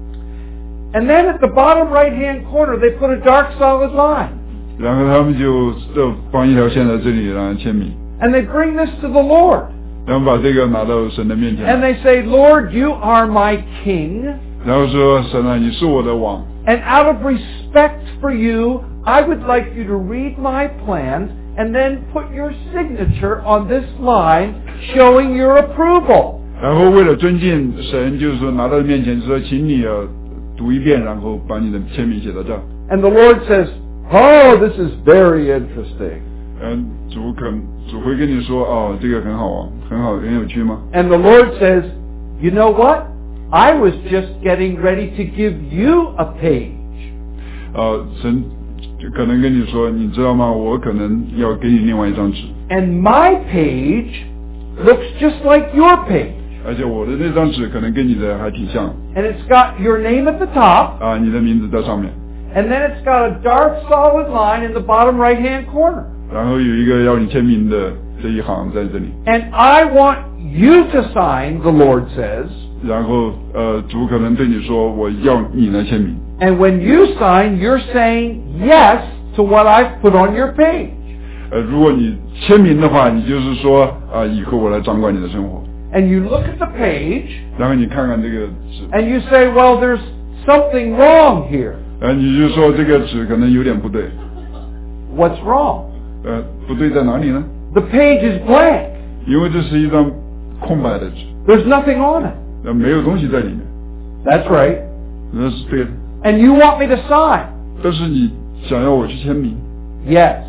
And then at the bottom right-hand corner, they put a dark solid line. 然后他们就放一条线在这里，然后签名。 And they bring this to the Lord. 然后把这个拿到神的面前。 And they say, Lord, you are my king. 然后说，神啊，你是我的王。 And out of respect for you, I would like you to read my plans and then put your signature on this line, showing your approval. 然后为了尊敬神，就是说拿到面前说，请你读一遍，然后把你的签名写到这。 And the Lord says, "Oh, this is very interesting." 主会跟你说，这个很好啊，很有趣吗？ And the Lord says, "You know what? I was just getting ready to give you a page." 神就可能跟你说，你知道吗？我可能要给你另外一张纸。 And my page looks just like your page. 而且我的那张纸可能跟你的还挺像。 And it's got your name at the top. 你的名字在上面。 And then it's got a dark solid line in the bottom right-hand corner. 然后有一个要你签名的这一行在这里。 And I want you to sign, the Lord says. 然后主可能对你说，我要你来签名。 And when you sign, you're saying yes to what I've put on your page. 如果你签名的话，你就是说以后我来掌管你的生活。 And you look at the page. 然后你看看这个纸。 And you say, well, there's something wrong here. 你就说这个纸可能有点不对。 What's wrong? 不对在哪里呢？ The page is blank. 因为这是一张空白的纸。 There's nothing on it. 没有东西在里面。 That's right. 那是对的。 And you want me to sign? 但是你想要我去签名？ Yes.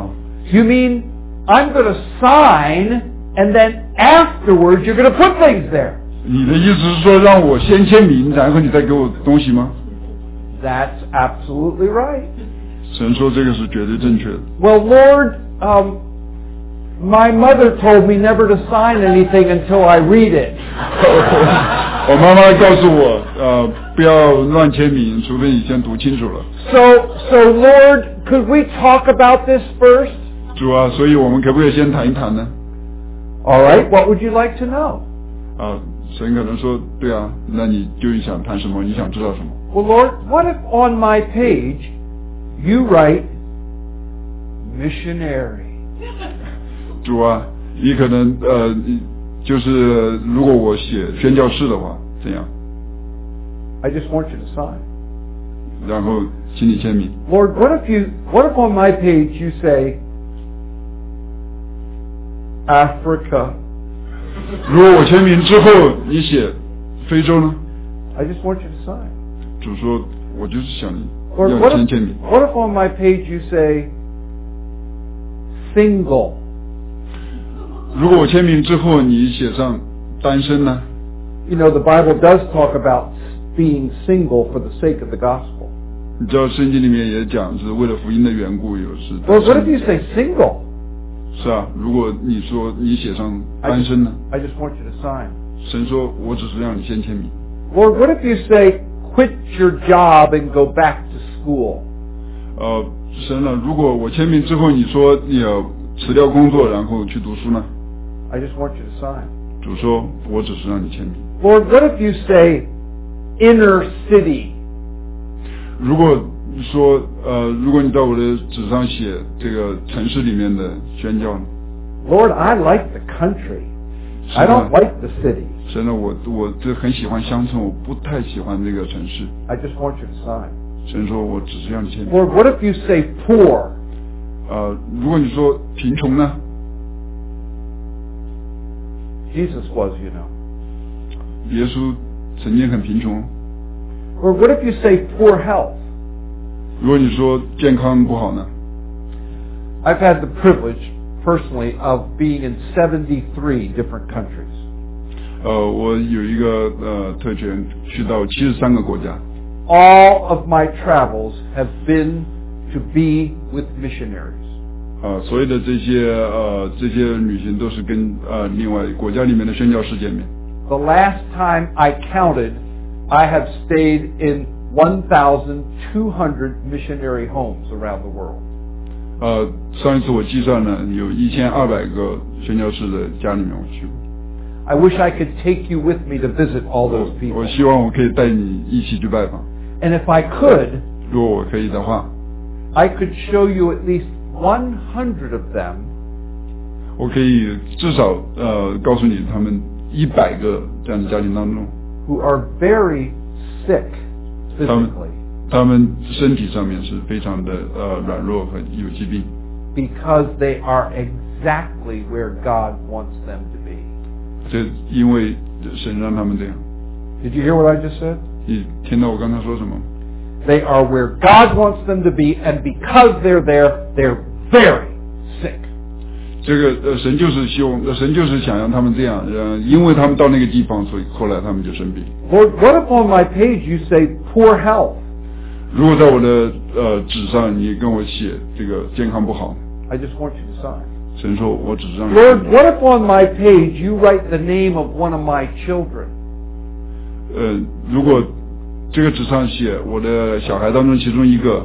You mean I'm going to sign and then afterwards you're going to put things there? 你的意思是说让我先签名，然后你再给我东西吗？ That's absolutely right. 神说这个是绝对正确的。 Well, Lord, my mother told me never to sign anything until I read it. 我妈妈告诉我，不要乱签名，除非你先读清楚了。 So Lord, could we talk about this first? 主啊，所以我们可不可以先谈一谈呢？ All right. What would you like to know? 神可能说，对啊，那你就想谈什么？你想知道什么？ Well, Lord, what if on my page you write missionary? 主啊，你可能就是如果我写宣教士的话，怎样？ I just want you to sign. 然后请你签名。 Lord, what if on my page you say Africa? 如果我签名之后你写非洲呢？ I just want you to sign. 主说，我就是想你 Lord, 要 what 先签名。 if on my page you say single? 如果我签名之后你写上单身呢？ The Bible does talk about being single for the sake of the gospel. 你知道圣经里面也讲是为了福音的缘故，有时 Well, what if you say single? 是啊，如果你说你写上单身呢？ I just want you to sign. 神说，我只是让你先签名。 Lord, what if you say quit your job and go back to school? 神啊，如果我签名之后你说你要辞掉工作然后去读书呢？ I just want you to sign. 主说，我只是让你签名。 Lord, what if you say inner city. 如果说如果你到我的纸上写这个城市里面的宣教呢？ Lord, I like the country. I don't like the city. 神呢，我这很喜欢乡村，我不太喜欢这个城市。 I just want you to sign. 神说，我只是让你签名。 Lord, what if you say poor? 如果你说贫穷呢？ Jesus was, you know. 耶稣曾经很贫穷。 Or what if you say poor health? 如果你说健康不好呢？ I've had the privilege, personally, of being in 73 different countries. 我有一个特权，去到73个国家。 All of my travels have been to be with missionaries. 所有的这些旅行都是跟另外国家里面的宣教士见面。 The last time I counted, I have stayed in 1,200 missionary homes around the world. 上一次我计算呢，有1200个宣教士的家里面我去过。 I wish I could take you with me to visit all those 我 people. 希望我可以带你一起去拜访。 And if I could, 如果我可以的话， I could show you at least 100 of them 我可以至少告诉你他们100个这样的家庭当中， who are very sick physically 他们身体上面是非常的软弱和有疾病， because they are exactly where God wants them to be. 这因为神让他们这样。 Did you hear what I just said? 你听到我刚才说什么？ They are where God wants them to be, and because they're there, they're very sick. 这个神就是神就是想让他们这样，因为他们到那个地方，所以后来他们就生病。 Lord, what if on my page you say poor health? 如果在我的纸上你跟我写这个健康不好， I just want you to sign. 神说我只是让你。 Lord, what if on my page you write the name of one of my children? 如果这个纸上写我的小孩当中其中一个，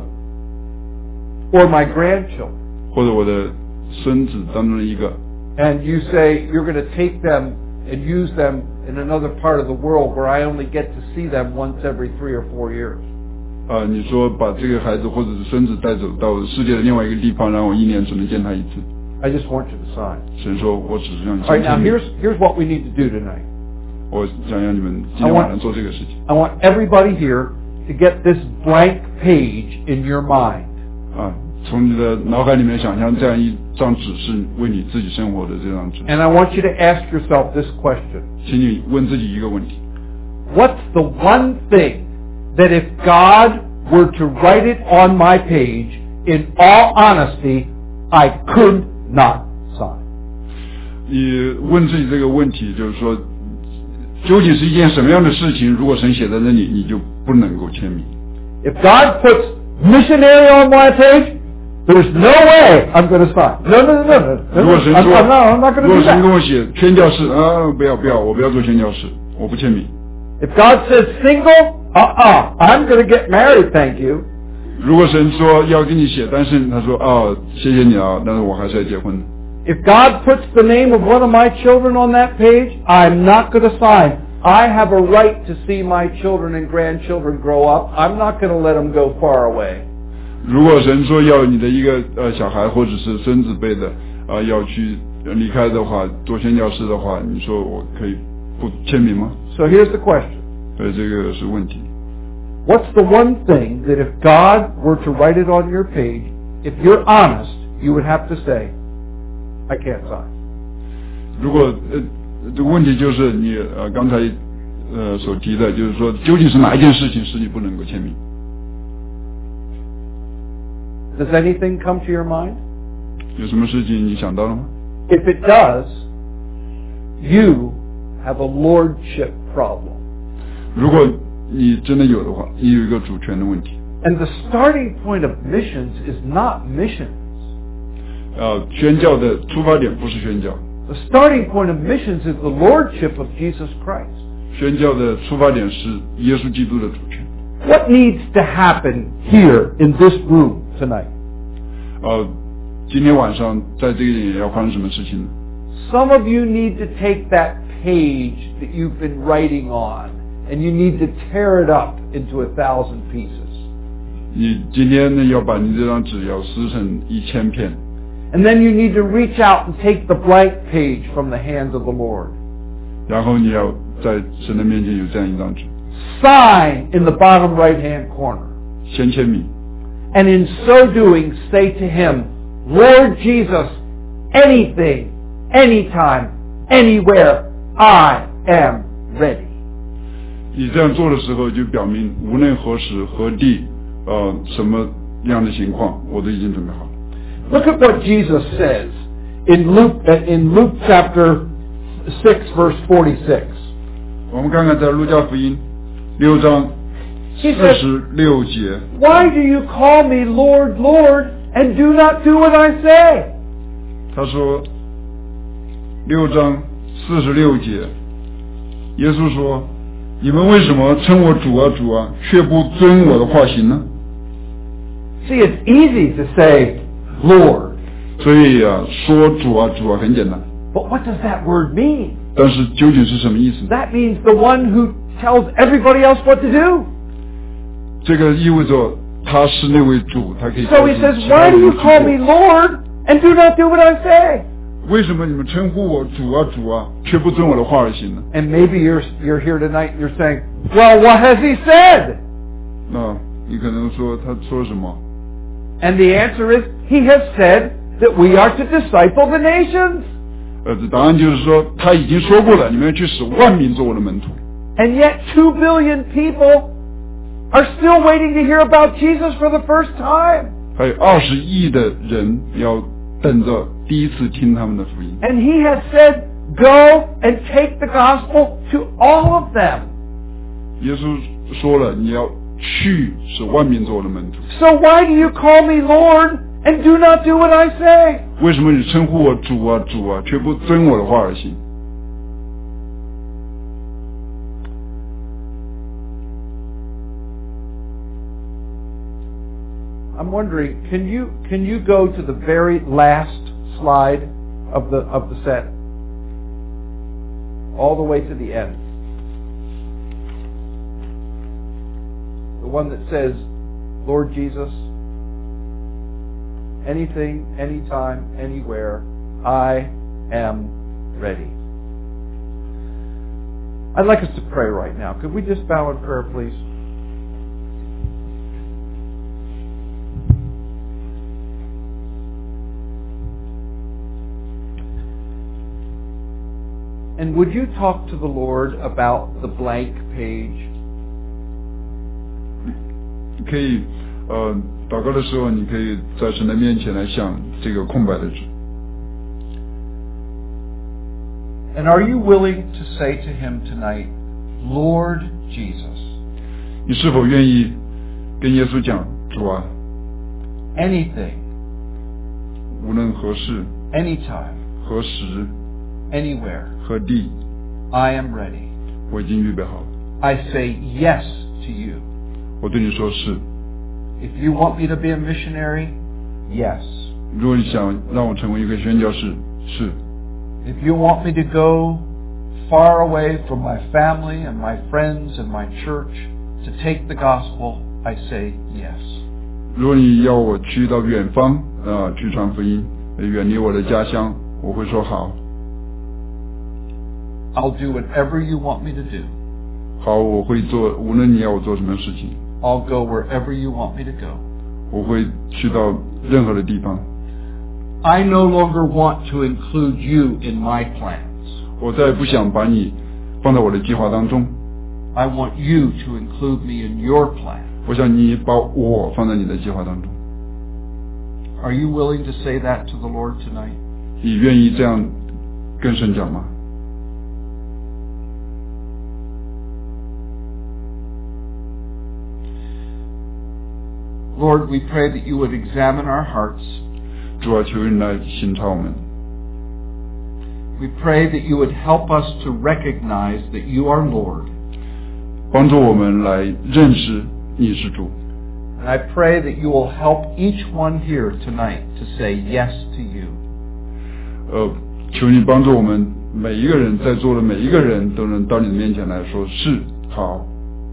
Or my grandchildren? 或者我的孙子当中的一个， And you say you're going to take them and use them in another part of the world where I only get to see them once every 3 or 4 years. 你说把这个孩子或者是孙子带走到世界的另外一个地方，然后我1年只能见他一次。 I just want you to sign. 神说我只是让你 All right, now 签名。 here's what we need to do tonight. 我想让你们今天晚上做这个事情。 I want everybody here to get this blank page in your mind. 从你的脑海里面想象这样一张纸是为你自己生活的这张纸， And I want you to ask yourself this question. 请你问自己一个问题： What's the one thing that if God were to write it on my page, in all honesty, I could not sign? 你问自己这个问题，就是说，究竟是一件什么样的事情？如果神写在那里，你就不能够签名。 If God puts missionary on my page, there's no way I'm going to sign. No. 如果神 I'm 说， not going 如 to 果 do 神跟 that. 我写宣教士不要，我不要做宣教士，我不签名。 If God says single, I'm going to get married, thank you. 如果神说要给你写单身，他说谢谢你啊，但是我还是要结婚。 If God puts the name of one of my children on that page, I'm not going to sign. I have a right to see my children and grandchildren grow up. I'm not going to let them go far away. 如果神说要你的一个小孩或者是孙子辈的要去离开的话，做宣教士的话，你说我可以不签名吗？ So here's the question. 所以这个是问题。 What's the one thing that if God were to write it on your page, if you're honest, you would have to say, I can't sign. 如果这个问题就是你刚才所提的，就是说究竟是哪一件事情使你不能够签名？ Does anything come to your mind? 有什么事情你想到了吗？ If it does, you have a lordship problem. 如果你真的有的话，你有一个主权的问题。 And the starting point of missions is not missions. 宣教的出发点不是宣教， The starting point of missions is the lordship of Jesus Christ. 宣教的出发点是耶稣基督的主权。 What needs to happen here in this room tonight? 今天晚上在这个里要发生什么事情呢？ Some of you need to take that page that you've been writing on and you need to tear it up into 1,000 pieces. 你今天呢要把你这张纸要撕成1000片， And then you need to reach out and take the blank page from the hands of the Lord. 然后你要在神的面前有这样一张纸， Sign in the bottom right-hand corner. 先签名， And in so doing, say to him, Lord Jesus, anything, anytime, anywhere, I am ready. 你这样做的时候，就表明无论何时何地，什么样的情况，我都已经准备好了。 Look at what Jesus says in Luke chapter 6, verse 46. 我们看看在路加福音6章 He says, 46节， Why do you call me Lord, Lord, and do not do what I say? 他说6章46节，耶稣说：“你们为什么称我主啊主啊，却不遵我的话行呢？” See, it's easy to say Lord. 所以说主啊主啊很简单， But what does that word mean? 但是究竟是什么意思？ That means the one who tells everybody else what to do. 这个意味着他是那位主，他可以 So he says, Why do you call me Lord and do not do what I say? 为什么你们称呼我主啊主啊，却不遵我的话而行呢？ And maybe you're here tonight and you're saying, Well, what has he said? 那你可能说他说了什么？ And the answer is, he has said that we are to disciple the nations. 答案就是说他已经说过了，你们要去使万民做我的门徒。 And yet 2 billion people are still waiting to hear about Jesus for the first time. 还有20亿的人要等着第一次听他们的福音。 And he has said, Go and take the gospel to all of them. 耶稣说了，你要去使万民做我的门徒。 So why do you call me Lord and do not do what I say? 为什么你称呼我主啊主啊，却不遵我的话而行？ I'm wondering, can you go to the very last slide of the set? All the way to the end. The one that says, Lord Jesus, anything, anytime, anywhere, I am ready. I'd like us to pray right now. Could we just bow in prayer, please? And would you talk to the Lord about the blank page? 你可以祷告的时候，你可以在神的面前来想这个空白的纸。 And are you willing to say to him tonight, Lord Jesus, 你是否愿意跟耶稣讲，主啊， anything, 无论何事、 anytime, 何时、 anywhere, 何地， I am ready. 我已经预备好了。 I say yes to you. 我对你说是。 If you want me to be a missionary, yes. 如果你想让我成为一个宣教士，是。 If you want me to go far away from my family and my friends and my church to take the gospel, I say yes. 如果你要我去到远方去传福音，远离我的家乡，我会说好。 I'll do whatever you want me to do. 好，我会做，无论你要我做什么事情， I'll go wherever you want me to go. 我会去到任何的地方。 I no longer want to include you in my plans. 我再也不想把你放在我的计划当中， I want you to include me in your plan. 我想你把我放在你的计划当中。 Are you willing to say that to the Lord tonight? 你愿意这样跟神讲吗？ Lord, we pray that you would examine our hearts. 主啊，求你来审查我们。 We pray that you would help us to recognize that you are Lord. 帮助我们来认识你是主。 And I pray that you will help each one here tonight to say yes to you. 求你帮助我们每一个人在座的每一个人都能到你的面前来说是， 好，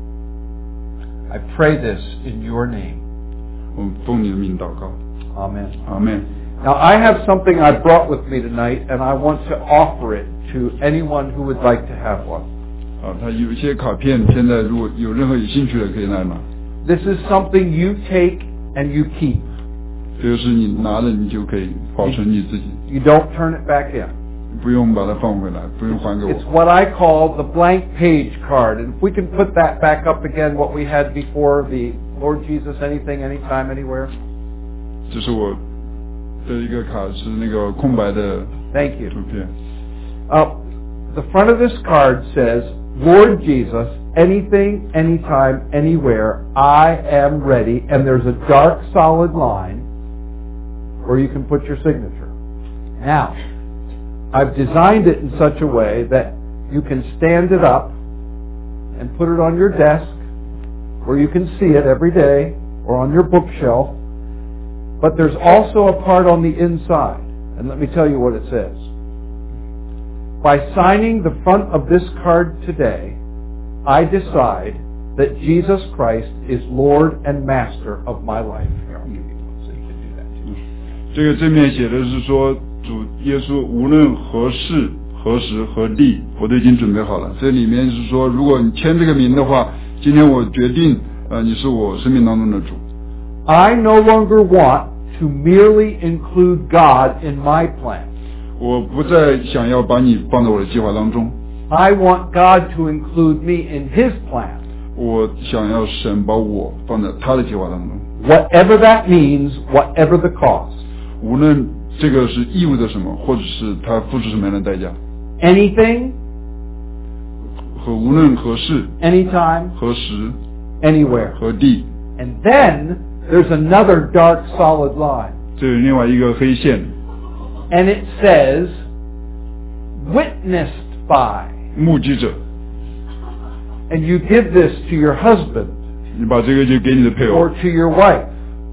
I pray this in your name. 我们奉你的名祷告， Amen. 阿们。 Now, I have something I brought with me tonight, and I want to offer it to anyone who would like to have one. 他有一些卡片，现在如果有任何有兴趣的可以来拿。 This is something you take and you keep. 这就是你拿了，你就可以保存你自己， You don't turn it back in. 不用把它放回来，不用还给我。 It's what I call the blank page card. And if we can put that back up again, what we had before, the Lord Jesus, anything, anytime, anywhere. 这是我的一个卡，是那个空白的 Thank you. 图片。 The front of this card says, Lord Jesus, anything, anytime, anywhere, I am ready. And there's a dark, solid line where you can put your signature. Now, I've designed it in such a way that you can stand it up and put it on your desk where you can see it every day or on your bookshelf. But there's also a part on the inside. And let me tell you what it says. By signing the front of this card today, I decide that Jesus Christ is Lord and Master of my life. Here, I'll give you one so you can do that too. 这个正面写的是说，主耶稣无论何事、何时、何地，我都已经准备好了。这里面是说，如果你签这个名的话，今天我决定，你是我生命当中的主。 I no longer want to merely include God in my plan. 我不再想要把你放在我的计划当中， I want God to include me in His plan. 我想要神把我放在他的计划当中。 Whatever that means, whatever the cost. 无论这个是意味着什么，或者是他付出什么样的代价， Anything, 和无论何事、 anytime, 何时、 anywhere. 何地， And then there's another dark solid line. 这有另外一个黑线， And it says, witnessed by. 目击者。 And you give this to your husband, 你把这个就给你的配偶 or to your wife,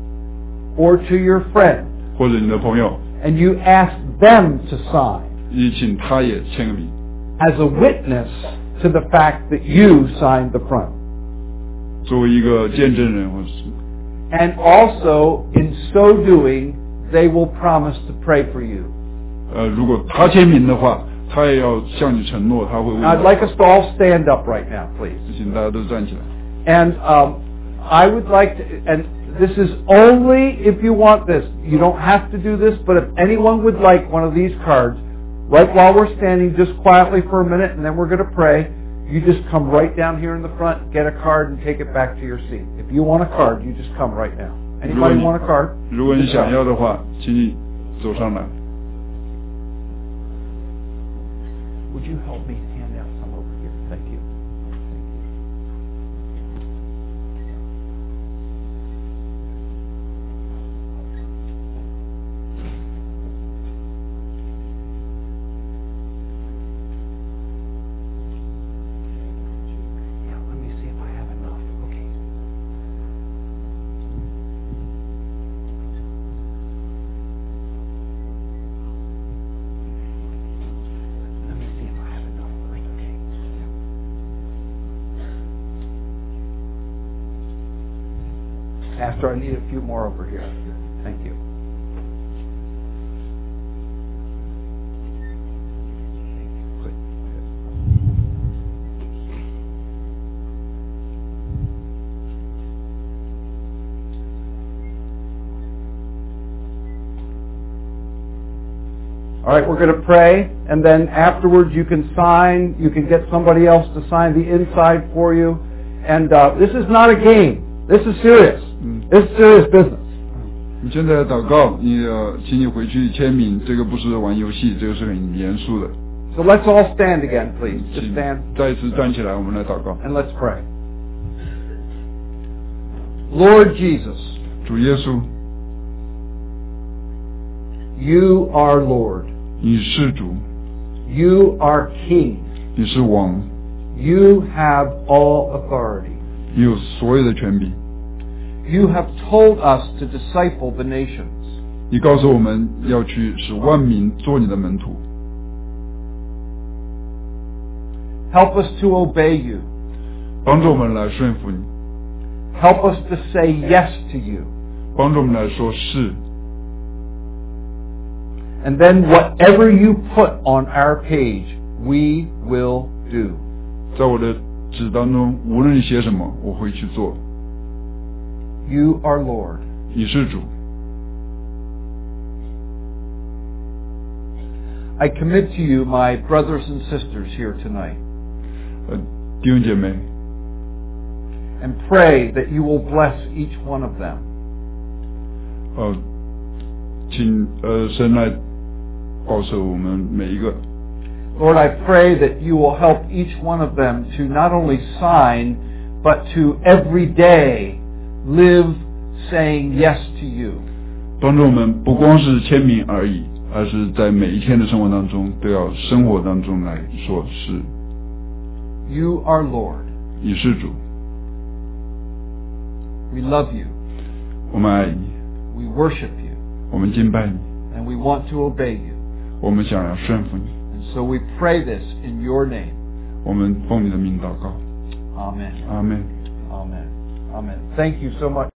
or to your friend, 或者你的朋友， and you ask them to sign 你请他也签个名， as a witness to the fact that you signed the front. 作为一个见证人，或者是 And also, in so doing, they will promise to pray for you. 如果他签名的话，他也要向你承诺，他会为 Now, I'd 你。 like us to all stand up right now, please. 请大家都站起来。 And I would like to, and this is only if you want this. You don't have to do this, but if anyone would like one of these cards, right while we're standing, just quietly for a minute, and then we're going to pray, you just come right down here in the front, get a card, and take it back to your seat. If you want a card, you just come right now. Anybody want a card? 如果你想要的话，请你走上来。 Would you help me hand out some over here? Thank you. Yeah, let me see if I have enough. Okay. Let me see if I have enough. Okay. Pastor, I need a few more over here. Thank you. Good. All right, we're going to pray, and then afterwards you can sign. You can get somebody else to sign the inside for you. And this is not a game. This is serious. This is serious business. 你现在祷告，请你回去签名，这个不是玩游戏，这个是很严肃的。 So let's all stand again, please. Just 请 stand 再一次站起来，我们来祷告。 and let's pray. Lord Jesus, 主耶稣， you are Lord. 你是主， You are King. 你是王， You have all authority. 你有所有的权柄。 You have told us to disciple the nations. 你告诉我们要去使万民做你的门徒， Help us to obey you. 帮助我们来顺服你， Help us to say yes to you. 帮助我们来说是。 And then whatever you put on our page, we will do. 在我的纸当中，无论你写什么，我会去做。 You are Lord. 你是主， I commit to you my brothers and sisters here tonight, 弟兄姐妹， and pray that you will bless each one of them. 请神来保守我们每一个。 Lord, I pray that you will help each one of them to not only sign, but to every day live saying yes to you. 帮助我们不光是签名而已，而是在每一天的生活当中都要生活当中来说是。 You are Lord. 你是主， We love you. 我们爱你， We worship you. 我们敬拜你， And we want to obey you. 我们想要顺服你， And so we pray this in your name. 我们奉你的名祷告， Amen. 阿门。 Amen. Amen. Thank you so much.